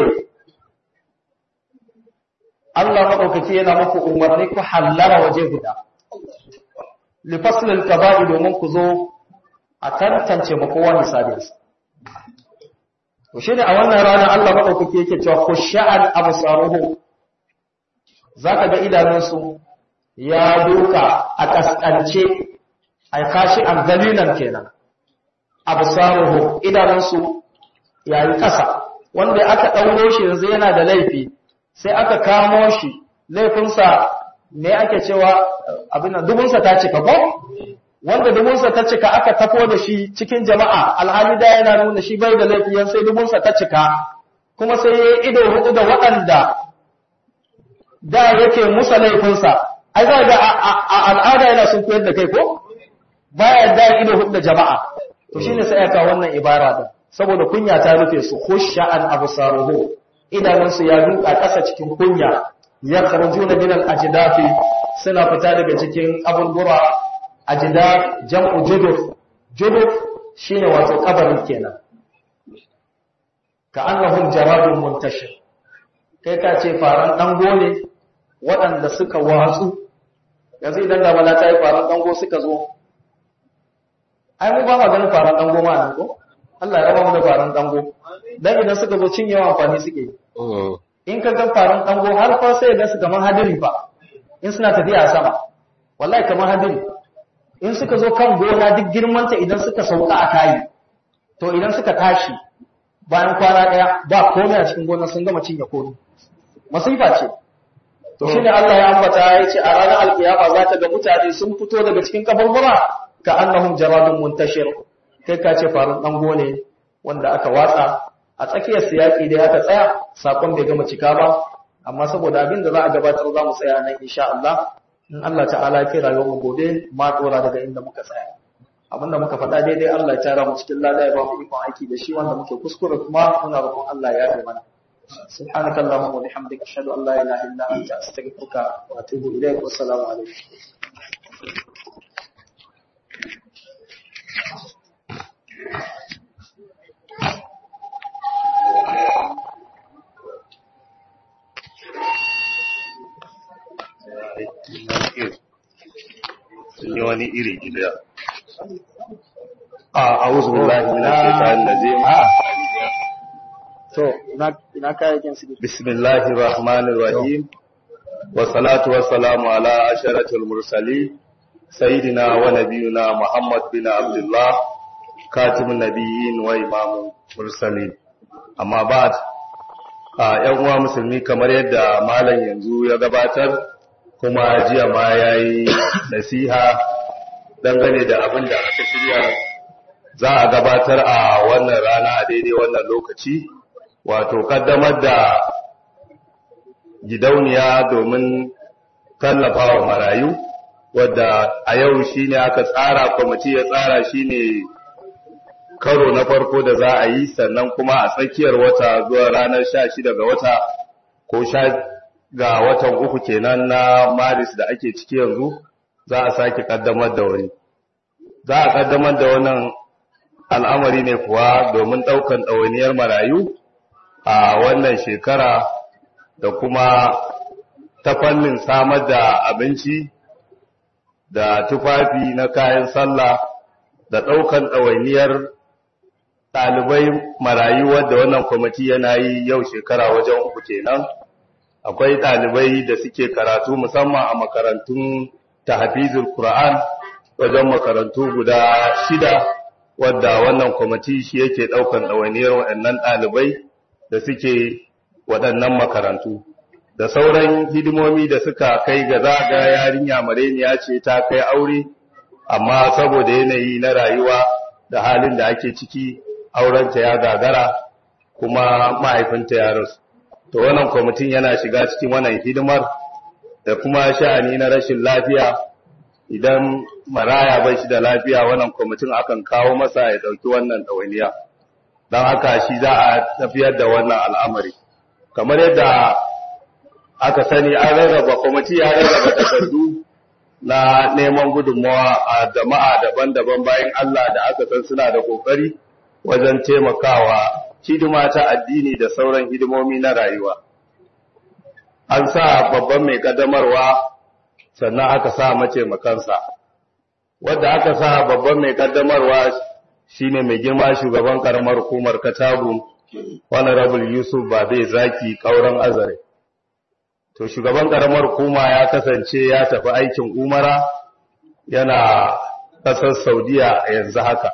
Allah maɗaukaki yana muku umarni ku hallara waje guda lifaslil kaba'i domin ku zo a tantance ma kowa misalinsa to shine a wannan rana Allah maɗaukaki yake cewa khusha'an absaruhu zaka ga idanunsu ya duka a kaskance ai kashi an dalilan kenan absaruhu idanunsu yayi kasa wanda aka dauro shi yanzu yana da laifi sai aka kamo shi laifinsa me ake cewa abin nan dubunsa ta cika ko wanda dubunsa ta cika aka tafo da shi cikin jama'a alhali da yana nuna shi bai da laifi sai dubunsa ta cika kuma sai ya ido hudu da waɗanda da yake musa laifinsa ai za ga a al'ada yana sun koyar da kai ko baya da ido hudu da jama'a to shine sai aka wannan ibara din saboda kunya ta rufe su khusha'an absaruhu idanunsu ya duka ƙasa cikin kunya ya kharujuna min al-ajdafi suna fita daga cikin abubuwa ajdaf jam'u juduf juduf shine wato kabarin kenan ka annahum jaradun muntashir kai ka ce faran dango ne waɗanda suka watsu yanzu idan da wala ta yi faran dango suka zo ai mu ba ma ganin faran dango ma nan ko Allah ya raba mu da faran dango dan idan suka zo cin yawa amfani suke yi in ka ga faran dango har fa sai ga su kamar hadiri fa in suna tafiya a sama wallahi kamar hadiri in suka zo kan gona duk girmanta idan suka sauka a kayi to idan suka tashi bayan kwana daya ba komai a cikin gonar sun gama cinye komai masifa ce to shine Allah ya ambata ya ce a ranar alkiyama za ta ga mutane sun fito daga cikin kaburbura ka annahum jaradun muntashir kai ka ce faran dango ne wanda aka watsa a tsakiyar siyaki da aka tsaya sakon bai gama cika ba amma saboda abin da za a gabatar za mu tsaya nan insha Allah in Allah ta'ala ya kira yau mu gobe ma dora daga inda muka tsaya abinda muka faɗa daidai Allah ya tara mu cikin lada ya ba mu ikon aiki da shi wanda muke kuskure kuma muna roƙon Allah ya yafe mana subhanaka allahumma wa bihamdika ashhadu an la ilaha illa anta astaghfiruka wa atubu ilaik wa assalamu alaikum sun yi wani iri gida a a'udhu billahi minash shaitanir rajim to ina kayakin su bismillahir rahmanir rahim wa salatu wa salamu ala asharatil mursalin sayyidina wa nabiyina muhammad bin abdullah katimun nabiyyin wa imamul mursalin amma ba'd a yan uwa musulmi kamar yadda malam yanzu ya gabatar kuma jiya ma ya yi nasiha dangane da abin da aka shirya za a gabatar a wannan rana a daidai wannan lokaci wato kaddamar da gidauniya domin tallafawa marayu wadda a yau shine aka tsara kwamiti ya tsara shine karo na farko da za a yi sannan kuma a tsakiyar wata zuwa ranar sha shida ga wata ko sha ga watan uku kenan na maris da ake ciki yanzu za a sake kaddamar da wani. Za a kaddamar da wannan al'amari ne kuwa domin ɗaukan ɗawainiyar marayu a wannan shekara da kuma ta fannin samar da abinci da tufafi na kayan sallah da ɗaukan ɗawainiyar ɗalibai marayu wadda wannan kwamiti yana yi yau shekara wajen uku kenan. Akwai ɗalibai da suke karatu musamman a makarantun tahfizul Qur'an wajen makarantu guda shida wadda wannan kwamiti shi yake ɗaukan ɗawainiyar waɗannan ɗalibai da suke waɗannan makarantu. Da sauran hidimomi da suka kai ga zaga yarinya mareniya ce ta kai aure, amma saboda yanayi na rayuwa da halin da ake ciki aurenta ya gagara kuma mahaifinta ya rasu. To wannan kwamitin yana shiga cikin wannan hidimar da kuma sha'ani na rashin lafiya. Idan maraya bai shi da lafiya wannan kwamitin akan kawo masa ya ɗauki wannan ɗawainiya. Don haka shi za a tafiyar da wannan al'amari. Kamar yadda aka sani an rarraba kwamiti ya rarraba takardu na neman gudunmawa a jama'a daban-daban bayan Allah da aka san suna da kokari wajen taimakawa hidima ta addini da sauran hidimomi na rayuwa. An sa babban mai kaddamarwa sannan aka sa mataimakansa. Wadda aka sa babban mai kaddamarwa shine mai girma shugaban karamar hukumar Katagun Honorable Yusuf Babe Zaki Kauran Azare. To shugaban karamar hukuma ya kasance ya tafi aikin umara yana ƙasar Saudiya a yanzu haka.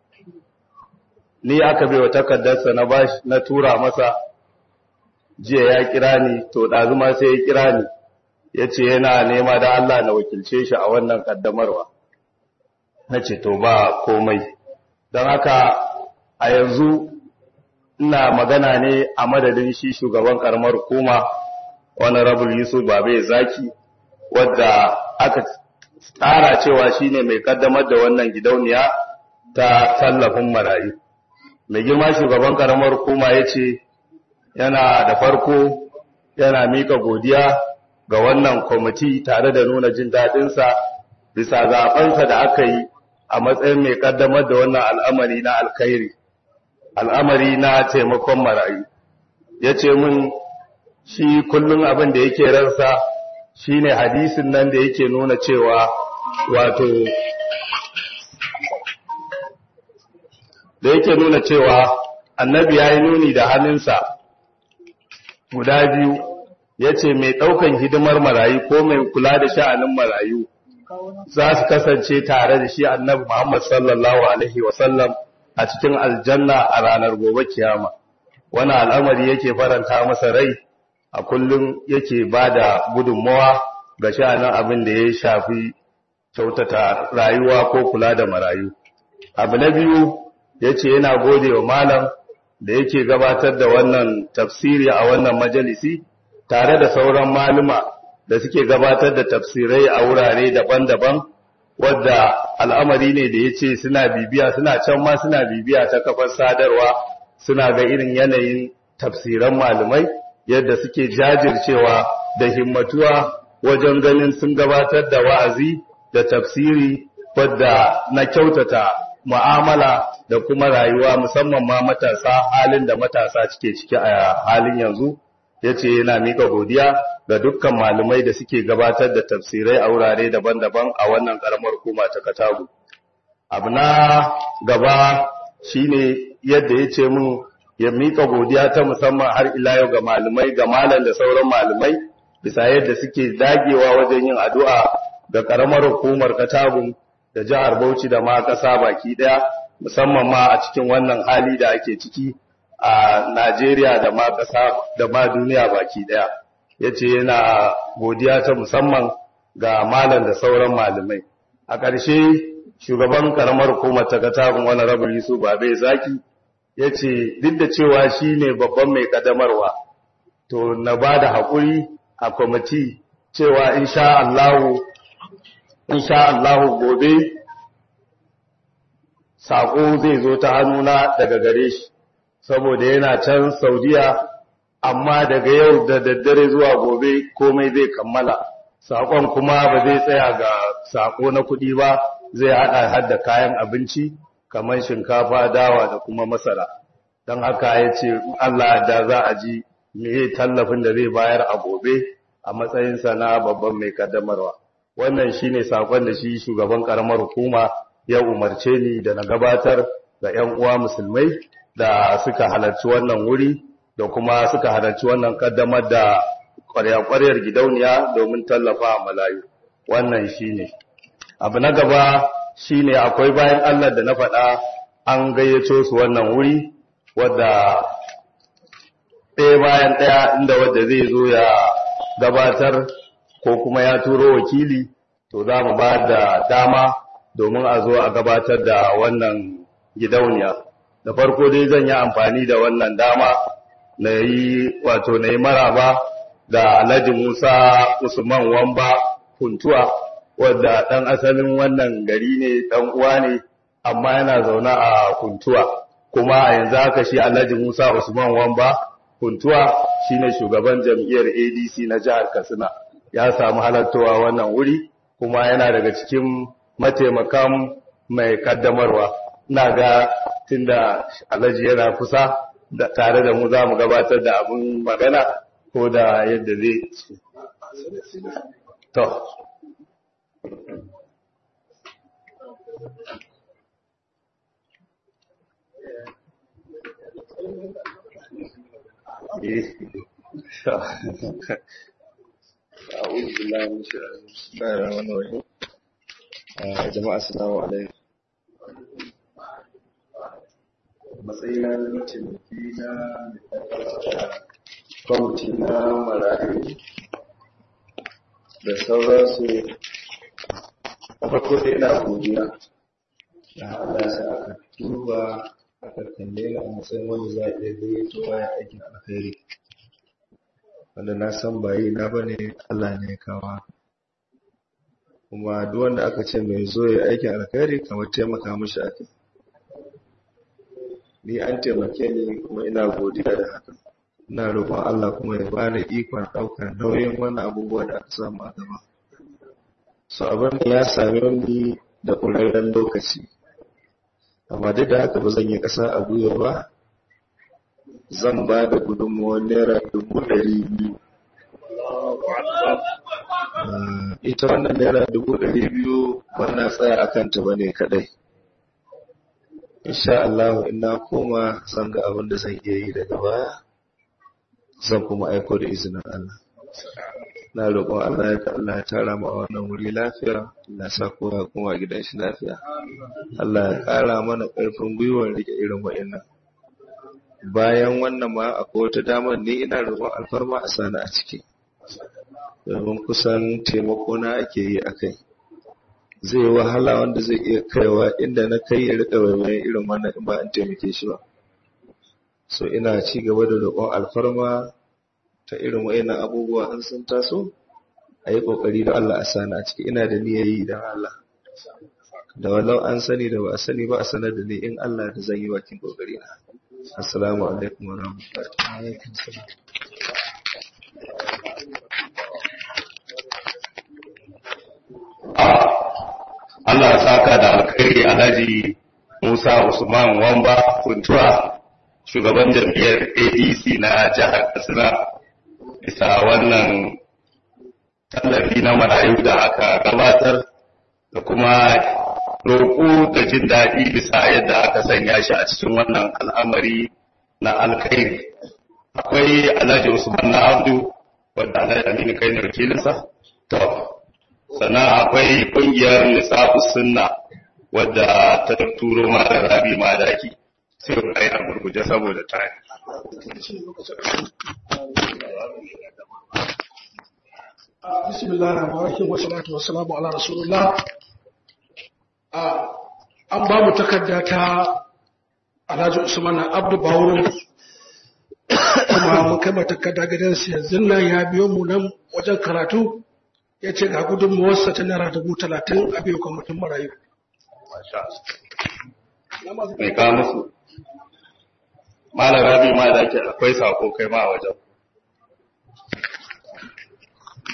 Ni aka bai wa takardarsa na bashi na tura masa jiya ya kira ni to ɗazuma sai ya kira ni ya ce yana nema da Allah na wakilce shi a wannan kaddamarwa. Na ce to ba komai. Don haka a yanzu ina magana ne a madadin shi shugaban karamar hukuma Honorable Yusuf Babe Zaki wadda aka tsara cewa shine mai kaddamar da wannan gidauniya ta tallafin marayu. Mai girma shugaban karamar hukuma yace yana da farko yana mika godiya ga wannan kwamiti tare da nuna jin dadin sa bisa zabansa da aka yi a matsayin mai kaddamar da wannan al'amari na alkhairi, al'amari na taimakon marayu. Yace mun shi kullum abin da yake ransa shine hadisin nan da yake nuna cewa wato da yake nuna cewa annabi ya yi nuni da hannunsa guda biyu ya ce mai ɗaukan hidimar marayu ko mai kula da sha'anin marayu za su kasance tare da shi annabi Muhammad sallallahu alaihi wasallam a cikin aljanna a ranar gobe kiyama. Wani al'amari yake faranta masa rai a kullum yake ba da gudunmawa ga sha'anin abin da ya shafi kyautata rayuwa ko kula da marayu. Abu na biyu ya ce yana gode wa malam da yake gabatar da wannan tafsiri a wannan majalisi tare da sauran maluma da suke gabatar da tafsirai a wurare daban-daban wadda al'amari ne da ya ce suna bibiya suna can ma suna bibiya ta kafar sadarwa suna ga irin yanayin tafsiran malumai yadda suke jajircewa da himmatuwa wajen ganin sun gabatar da wa'azi da tafsiri wadda na kyautata mu'amala da kuma rayuwa musamman ma matasa halin da matasa cike ciki a halin yanzu. Yace yana mika godiya ga dukkan malumai da suke gabatar da tafsirai a wurare daban-daban a wannan karamar hukuma ta Katagu. Abu na gaba shine yadda yace mun ya mika godiya ta musamman har ila yau ga malumai ga malam da sauran malumai bisa yadda suke dagewa wajen yin addu'a ga karamar hukumar Katagun da jihar Bauchi da ma kasa baki daya musamman ma a cikin wannan hali da ake ciki a Najeriya da ma kasa da ma duniya baki daya. Yace yana godiya ta musamman ga malam da sauran malumai. A ƙarshe shugaban karamar hukumar ta Katagun Honorable Yusuf Babe Zaki yace duk da cewa shine babban mai kadamarwa to na bada hakuri a kwamiti cewa insha Allah insha Allah gobe sako zai zo ta hannuna daga gare shi saboda yana can Saudiya amma daga yau da daddare zuwa gobe komai zai kammala. Saƙon kuma ba zai tsaya ga saƙo na kuɗi ba, zai haɗa har da kayan abinci kamar shinkafa, dawa da kuma masara. Don haka ya ce Allah da za a ji me tallafin da zai bayar a gobe a matsayinsa na babban mai kaddamarwa. Wannan shine saƙon da shi shugaban ƙaramar hukuma ya umarce ni da na gabatar ga 'yan uwa musulmai da suka halarci wannan wuri da kuma suka halarci wannan kaddamar da ƙwarya-ƙwaryar gidauniya domin tallafa a malayu. Wannan shine abu na gaba. Shine akwai bayan Allah da na faɗa an gayyato su wannan wuri wadda ɗaya bayan ɗaya inda wadda zai zo ya gabatar ko kuma ya turo wakili, to za mu ba da dama domin a zo a gabatar da wannan gidauniya. Da farko dai zan yi amfani da wannan dama na yi wato na yi maraba da Alhaji Musa Usman Wamba Funtuwa, wadda ɗan asalin wannan gari ne, ɗan uwa ne, amma yana zaune a Funtuwa. Kuma a yanzu haka shi Alhaji Musa Usman Wamba Funtuwa shine shugaban jam'iyyar A D C na jihar Katsina. Ya samu halartowa wannan wuri kuma yana daga cikin mataimakan mai kaddamarwa. Ina ga tunda Alhaji yana kusa da tare da mu za mu gabatar da abin magana ko da yadda zai to jama'a assalamu alaikum. Matsayina na mataimaki na kwamiti na marayu da sauransu, a farko da ina godiya da Allah sa aka duba aka kalle ni a matsayin wani za a iya gayyato bayan aikin alkhairi, wanda na san bayi na bane, Allah ne kawa. Kuma duk wanda aka ce mai zo ya aikin alkhairi kamar taimaka mishi ake. Ni an taimake ni kuma ina godiya da haka. Ina roƙon Allah kuma ya bani ikon ɗaukar nauyin wannan abubuwa da aka samu a gaba. So abin da ya same ni da ƙurarren lokaci, amma duk da haka ba zan yi ƙasa a gwiwa ba. Zan ba da gudunmuwar naira dubu ɗari biyu. Ita wannan naira dubu ɗari biyu wannan tsaya a kanta ba ne kaɗai. Insha Allah in na koma zan ga abin da zan iya yi daga baya, zan kuma aiko da izinin Allah. Na roƙon Allah ya ka Allah ya tara mu a wannan wuri lafiya, Allah ya sa kowa kuma gidan shi lafiya. Allah ya ƙara mana ƙarfin gwiwar rike irin wa'annan. Bayan wannan ma akwai wata damar ni ina roƙon alfarma a sani a ciki. Domin kusan taimako na ake yi a kai. Zai wahala wanda zai iya kaiwa inda na kai ya riƙa waiwayen irin wannan in ba an taimake shi ba. So ina ci gaba da roƙon alfarma ta irin wa'annan abubuwa an sun taso, a yi ƙoƙari da Allah a sani a ciki. Ina da niyyar yi don Allah. Da walau an sani da ba a sani ba a sanar da ni in Allah da zan yi bakin ƙoƙari na. Assalamu alaikum wa rahmatullahi. Allah saka da alkhairi Alhaji Musa Usman Wamba Funtuwa, shugaban jam'iyyar A D C na jihar Katsina, bisa wannan tallafi na marayu da aka gabatar da kuma roƙo da jin daɗi bisa yadda aka sanya shi a cikin wannan al'amari na alkhairi. Akwai Alhaji Usman na Abdu wanda Alhaji Aminu kai ne wakilinsa. To, sannan akwai ƙungiyar Nisa'us Sunna wadda ta turo ma da Rabi Madaki. Sai ku kai a gurguje saboda time. Bismillah ar-Rahman ar-Rahim wa salatu wa salamu ala Rasulullah. An ba mu takarda ta Alhaji Usman Abdu Bawuro, kuma mun kai takarda gidansa yanzu nan ya biyo mu nan wajen karatu, ya ce ga gudunmawarsa ta naira dubu talatin a biyu kwamitin marayu. Mai kawo musu. Malam Rabi ma da ke akwai sako kai ma a wajen.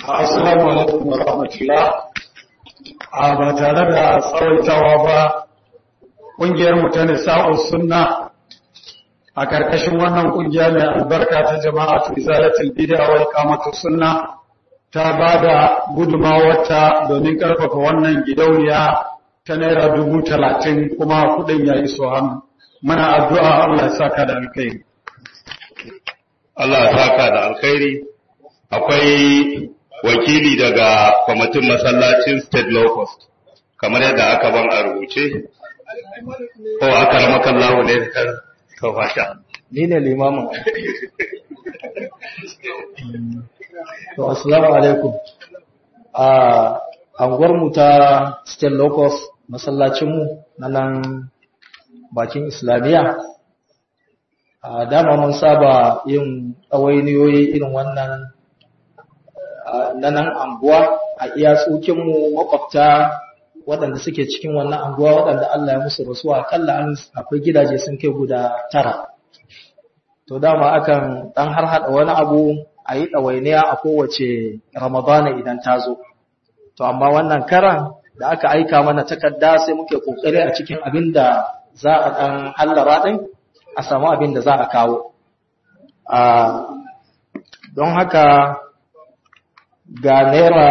Assalamu alaikum wa rahmatullah. A ba tare da tsawaitawa ba, ƙungiyar mu ta Nisa'us Sunna a ƙarƙashin wannan ƙungiya mai albarka ta jama'atu izalatul bid'a wal iqamatus sunna ta ba da gudumawarta domin ƙarfafa wannan gidauniya ta naira dubu talatin kuma kuɗin ya iso hannu. Muna addu'a Allah ya saka da alkhairi. Allah ya saka da alkhairi. Akwai wakili daga kwamitin masallacin state locust kamar yadda aka ban a rubuce ko aka ramakan lahu ne ka fasha ni ne limamin. To assalamu alaikum. A anguwarmu ta state locust masallacinmu na nan bakin islamiyya a dama mun saba yin ɗawainiyoyi irin wannan na nan anguwa a iya tsokinmu makwabta waɗanda suke cikin wannan anguwa waɗanda Allah ya musu rasuwa akalla an akwai gidaje sun kai guda tara. To dama akan ɗan har haɗa wani abu a yi ɗawainiya a kowace Ramadana idan ta zo. To amma wannan karan da aka aika mana takarda sai muke kokari a cikin abin da za a ɗan hallara ɗin a samu abin da za a kawo. Don haka ga naira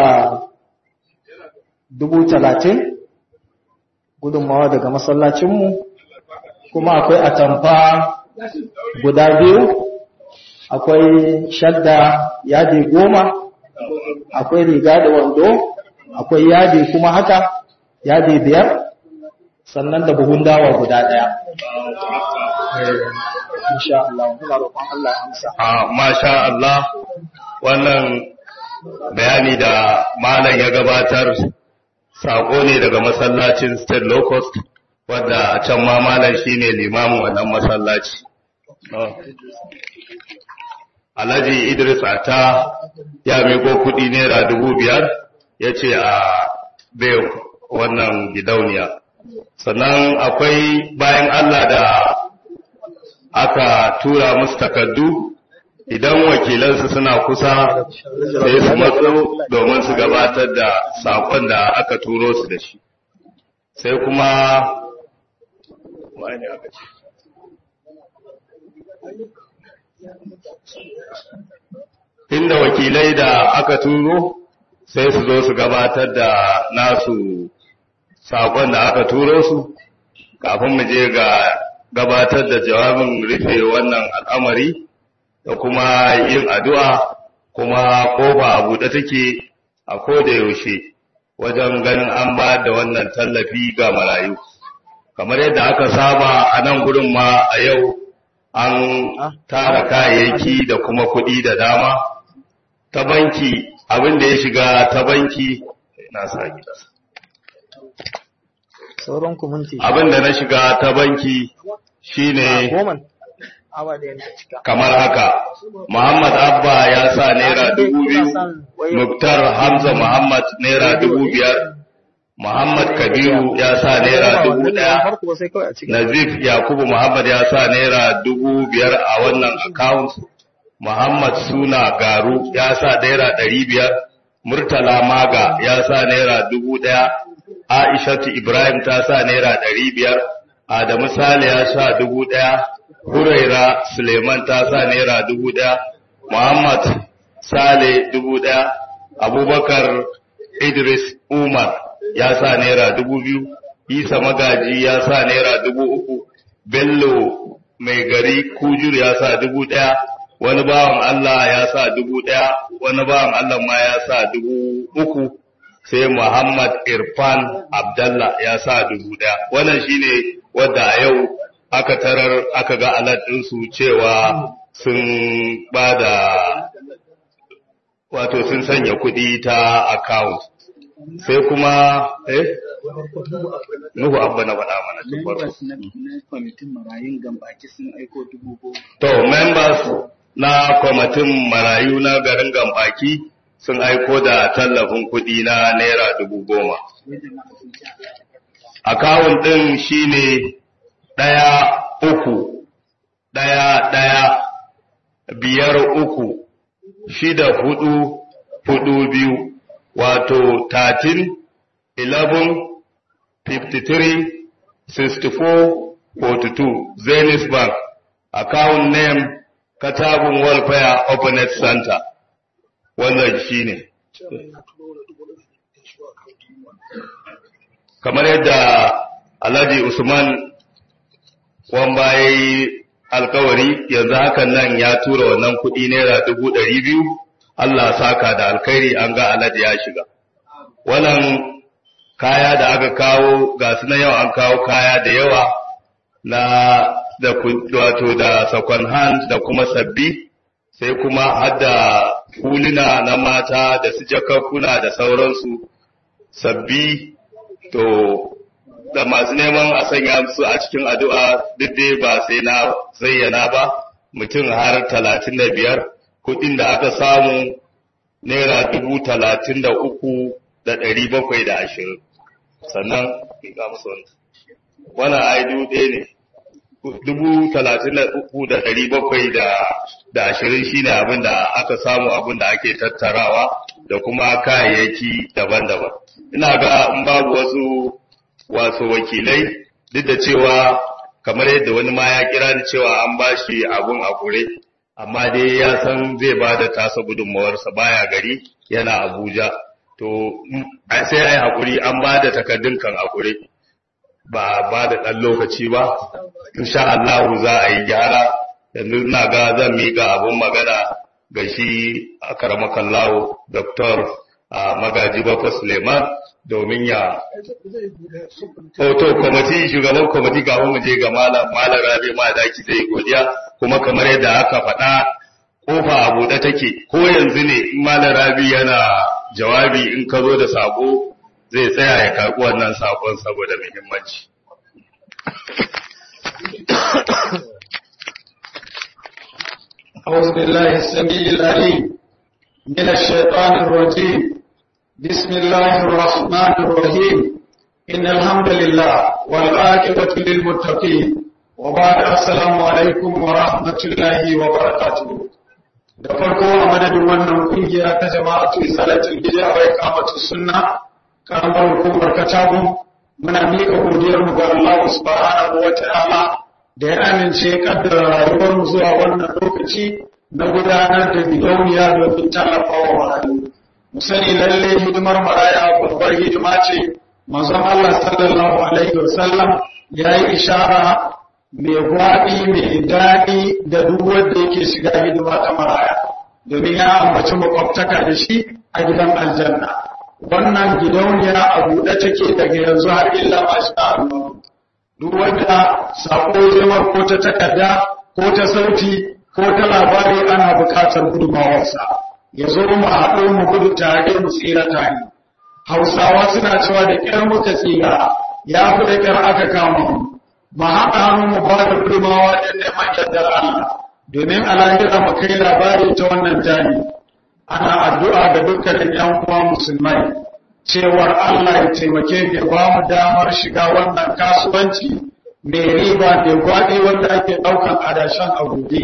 dubu talatin gudunmawa daga masallacinmu, kuma akwai atamfa guda biyu, akwai shadda yadi goma, akwai riga da wando, akwai yadi kuma haka yadi biyar, sannan da buhun dawa guda ɗaya. Insha Allah, muna roƙon Allah ya amsa. Ah, masha Allah, wannan bayani da malam ya gabatar sako ne daga masallacin state locust wadda a can ma malam shine limamin wannan masallaci. Alhaji Idris Ata ya miko kuɗi naira dubu biyar ya ce a bai wannan gidauniya. Sannan akwai bayan Allah da aka tura musu takardu, idan wakilansu suna kusa sai su matso domin su gabatar da sakon da aka turo su da shi. Sai kuma wani aka ce inda wakilai da aka turo sai su zo su gabatar da nasu sakon da aka turo su kafin mu je ga gabatar da jawabin rufe wannan al'amari da kuma yin addu'a, kuma kofa a buɗe take a koda yaushe wajen ganin an ba da wannan tallafi ga marayu. Kamar yadda aka saba a nan gurin ma a yau an tara kayayyaki da kuma kuɗi da dama ta banki, abin da ya shiga ta banki na sa gida. Sauran kuminti. Abin da na shiga ta banki shine kamar haka, Muhammad Abba ya sa naira dubu biyu, Muktar Hamza Muhammad naira dubu biyar, Muhammad Kabiru ya sa naira dubu ɗaya, Nazif Yakubu Muhammad ya sa naira dubu biyar a wannan account, Muhammad Suna Garu ya sa naira ɗari biyar, Murtala Maga ya sa naira dubu ɗaya, Aishatu Ibrahim ta sa naira ɗari biyar, Adamu Sale ya sa dubu ɗaya, Huraira Suleiman ta sa naira dubu ɗaya, Muhammad Sale dubu ɗaya, Abubakar Idris Umar ya sa naira dubu biyu, Isa Magaji ya sa naira dubu uku, Bello Mai Gari Kujur ya sa dubu ɗaya, wani bawan Allah ya sa dubu ɗaya, wani bawan Allah ma ya sa dubu uku, sai Muhammad Irfan Abdallah ya sa dubu ɗaya. Wannan shine wadda a yau aka tarar aka ga alat ɗinsu cewa sun ba da wato sun sanya kuɗi ta account. Sai kuma eh Nuhu Abba na faɗa mana tun farko. To members na kwamitin marayu na garin Gambaki sun aiko da tallafin kuɗi na naira dubu goma. Akawun ɗin shine ɗaya uku, ɗaya ɗaya, biyar uku, shida hudu, hudu biyu wato thirteen eleven fifty-three sixty-four forty-two Zenith Bank, account name Katabun Welfare Openness Center. Wannan shi ne. Kamar yadda Alhaji Usman wamba ya yi alkawari, yanzu hakan nan ya tura wannan kuɗi naira dubu ɗari biyu, Allah saka da alkhairi, an ga Alhaji ya shiga. Wannan kaya da aka kawo ga su na yau, an kawo kaya da yawa na da wato da second hand da kuma sabbi, sai kuma har da huluna na mata da su jakakkuna da sauransu sabbi. To da masu neman a sanya su a cikin addu'a duk dai ba sai na zayyana ba, mutum har talatin da biyar, kuɗin da aka samu naira dubu talatin da uku da ɗari bakwai da ashirin. Sannan ga musu wannan aidu ɗaya ne, dubu talatin da uku da ɗari bakwai da ashirin shine abin da aka samu, abin da ake tattarawa da kuma kayayyaki daban-daban. Ina ga in babu wasu wasu wakilai, duk da cewa kamar yadda wani ma ya kira ni cewa an bashi abun a kure, amma dai ya san zai ba da tasa gudunmawarsa, baya gari yana Abuja. To sai ai hakuri, an ba da takardun kan a kure, ba ba da ɗan lokaci ba, insha Allah za a yi gyara. Yanzu ina ga zan miƙa abun magana ga shi a karamakan lawo Doktor Magaji Baffa Suleiman domin ya hoto kwamiti, shugaban kwamiti, ga mu je ga malam malam Rabi Madaki zai godiya. Kuma kamar yadda aka faɗa, kofa a buɗe take, ko yanzu ne in malam Rabi yana jawabi, in ka zo da sako zai tsaya ya karɓi wannan sakon saboda muhimmanci. أعوذ بالله السميع العليم من الشيطان الرجيم. بسم الله الرحمن الرحيم. إن الحمد لله والعاقبة للمتقين، وبعد السلام عليكم ورحمة الله وبركاته. da farko a madadin wannan kungiya ta jama'atu salatul bid'a wa iqamatus sunna karamar hukumar Katagun, muna miƙa godiyar mu ga Allah subhanahu wa ta'ala da ya amince kaddara rayuwar mu zuwa wannan lokaci na gudanar da gidauniya domin tallafawa marayu. Mu sani lalle hidimar maraya babbar hidima ce. Manzon Allah sallallahu alaihi wasallam ya yi ishara mai gwaɗi mai daɗi da duk wanda yake shiga hidima ta maraya, domin ya ambaci makwabtaka da shi a gidan aljanna. Wannan gidauniya a buɗe take daga yanzu har illa masha Allah. Duk wanda sako zama ko ta takarda ko ta sauti ko ta labari ana buƙatar gudunmawarsa, ya zo mu haɗu mu gudu tare mu tsira tare. Hausawa suna cewa da ƙyar muka tsira, ya fi da ƙyar aka kama mu. Mu haɗa hannu mu ba da gudunmawa da neman yardar Allah, domin a lahira mu kai labari ta wannan jami. Ana addu'a ga dukkanin ‘yan uwa musulmai, cewar Allah ya taimake mu ba mu damar shiga wannan kasuwanci mai riba da gwaɗi wanda ake ɗaukan adashen a gobe.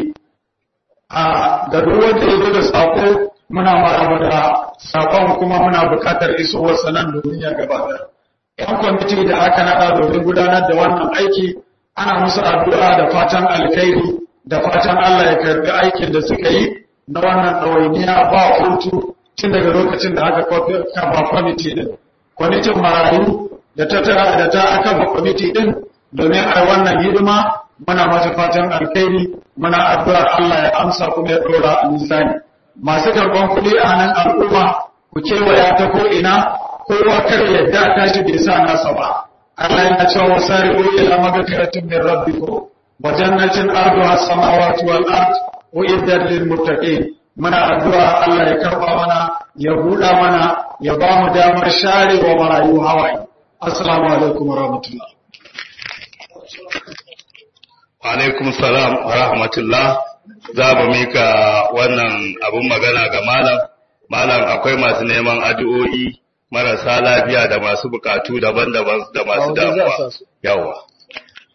A ga duk wanda ya zo da sako muna maraba da sakon, kuma muna buƙatar isowar sanan domin ya gabatar. ‘Yan kwamiti da aka naɗa domin gudanar da wannan aiki ana musu addu'a da fatan alkhairi, da fatan Allah ya karɓi aikin da suka yi na wannan ɗawainiya ba hutu tun daga lokacin da aka kafa kwamiti ɗin. Kwamitin marayu da ta tara da ta aka kafa kwamiti ɗin domin a wannan hidima, muna mata fatan alkhairi, muna addu'ar Allah ya amsa kuma ya ɗora a misali. Masu karɓan kuɗi a nan al'umma, ku kewaya ta ko'ina, kowa kar yadda tashi bai sa nasa ba. Allah yana cewa wasari'u ila magfiratin min rabbikum wa jannatin arduha as-samawati wal ard uiddat lil muttaqin. Muna addu'a Allah ya karba mana, ya buɗa mana, ya ba mu damar share wa marayu hawaye. Assalamu alaikum wa rahmatullah. Wa alaikum salam wa rahmatullah. Za mu mika wannan abun magana ga malam. Malam, akwai masu neman addu'o'i, marasa lafiya da masu bukatu daban-daban da masu damuwa. Yawa.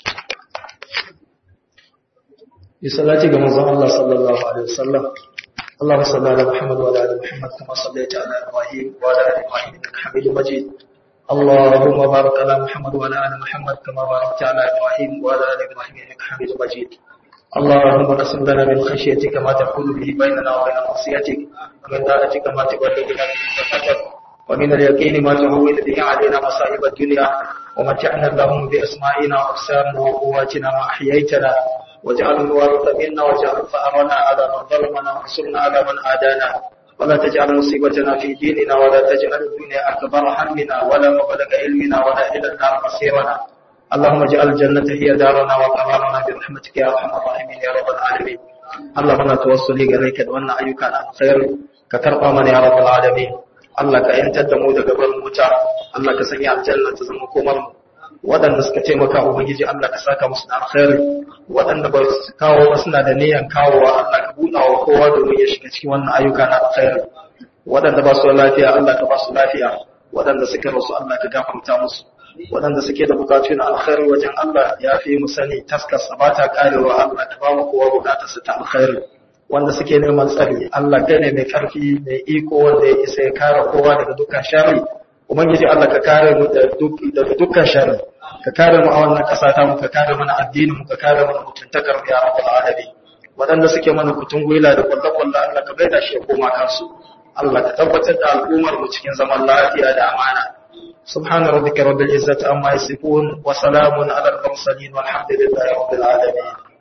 Yi salati ga manzon Allah sallallahu alaihi wasallam. اللهم صل على محمد وعلى ال محمد كما صليت على ابراهيم وعلى ال ابراهيم انك حميد مجيد اللهم بارك على محمد وعلى ال محمد كما باركت على ابراهيم وعلى ال ابراهيم انك حميد مجيد اللهم اقسم لنا من خشيتك ما تحول به بيننا وبين معصيتك ومن طاعتك ما تبلغنا به جنتك ومن اليقين ما تهون به علينا مصائب الدنيا ومتعنا اللهم باسمائنا وابصارنا وقواتنا ما احييتنا واجعل الوارث منا واجعل ثأرنا على من ظلمنا وانصرنا على من عادانا ولا تجعل مصيبتنا في ديننا ولا تجعل الدنيا أكبر همنا ولا مبلغ علمنا ولا إلى النار مصيرنا اللهم اجعل الجنة هي دارنا وقرارنا برحمتك يا أرحم الراحمين يا رب العالمين اللهم نتوسل إليك وأن أيكنا خير كترقى من يا رب العالمين الله كأنت دمود قبل الموتى الله كسني الجنة تزمكم waɗanda suka taimaka ubangiji Allah ka saka musu da alkhairi waɗanda ba su kawo ba suna da niyyar kawowa Allah ka buɗa wa kowa domin ya shiga cikin wannan ayyuka na alkhairi waɗanda ba su lafiya Allah ka ba su lafiya waɗanda suka rasu Allah ka gafarta musu waɗanda suke da bukatu na alkhairi wajen Allah ya fi mu sani taskar sa ba ta karewa Allah ka ba mu kowa bukatar sa ta alkhairi wanda suke neman tsari Allah kai ne mai karfi mai iko wanda ya isa ya kare kowa daga dukkan sharri ubangiji Allah ka kare mu daga dukkan sharri ka kare mu a wannan ƙasa ta mu ka kare mana addinin mu ka kare mana mutuntakar ya rabbul alamin wadanda suke mana kutun gwila da kullu-kullu Allah ka baida shi koma kansu Allah ka tabbatar da al'ummar mu cikin zaman lafiya da amana subhana rabbika rabbil izzati amma yasifun wa salamun alal mursalin walhamdulillahi rabbil alamin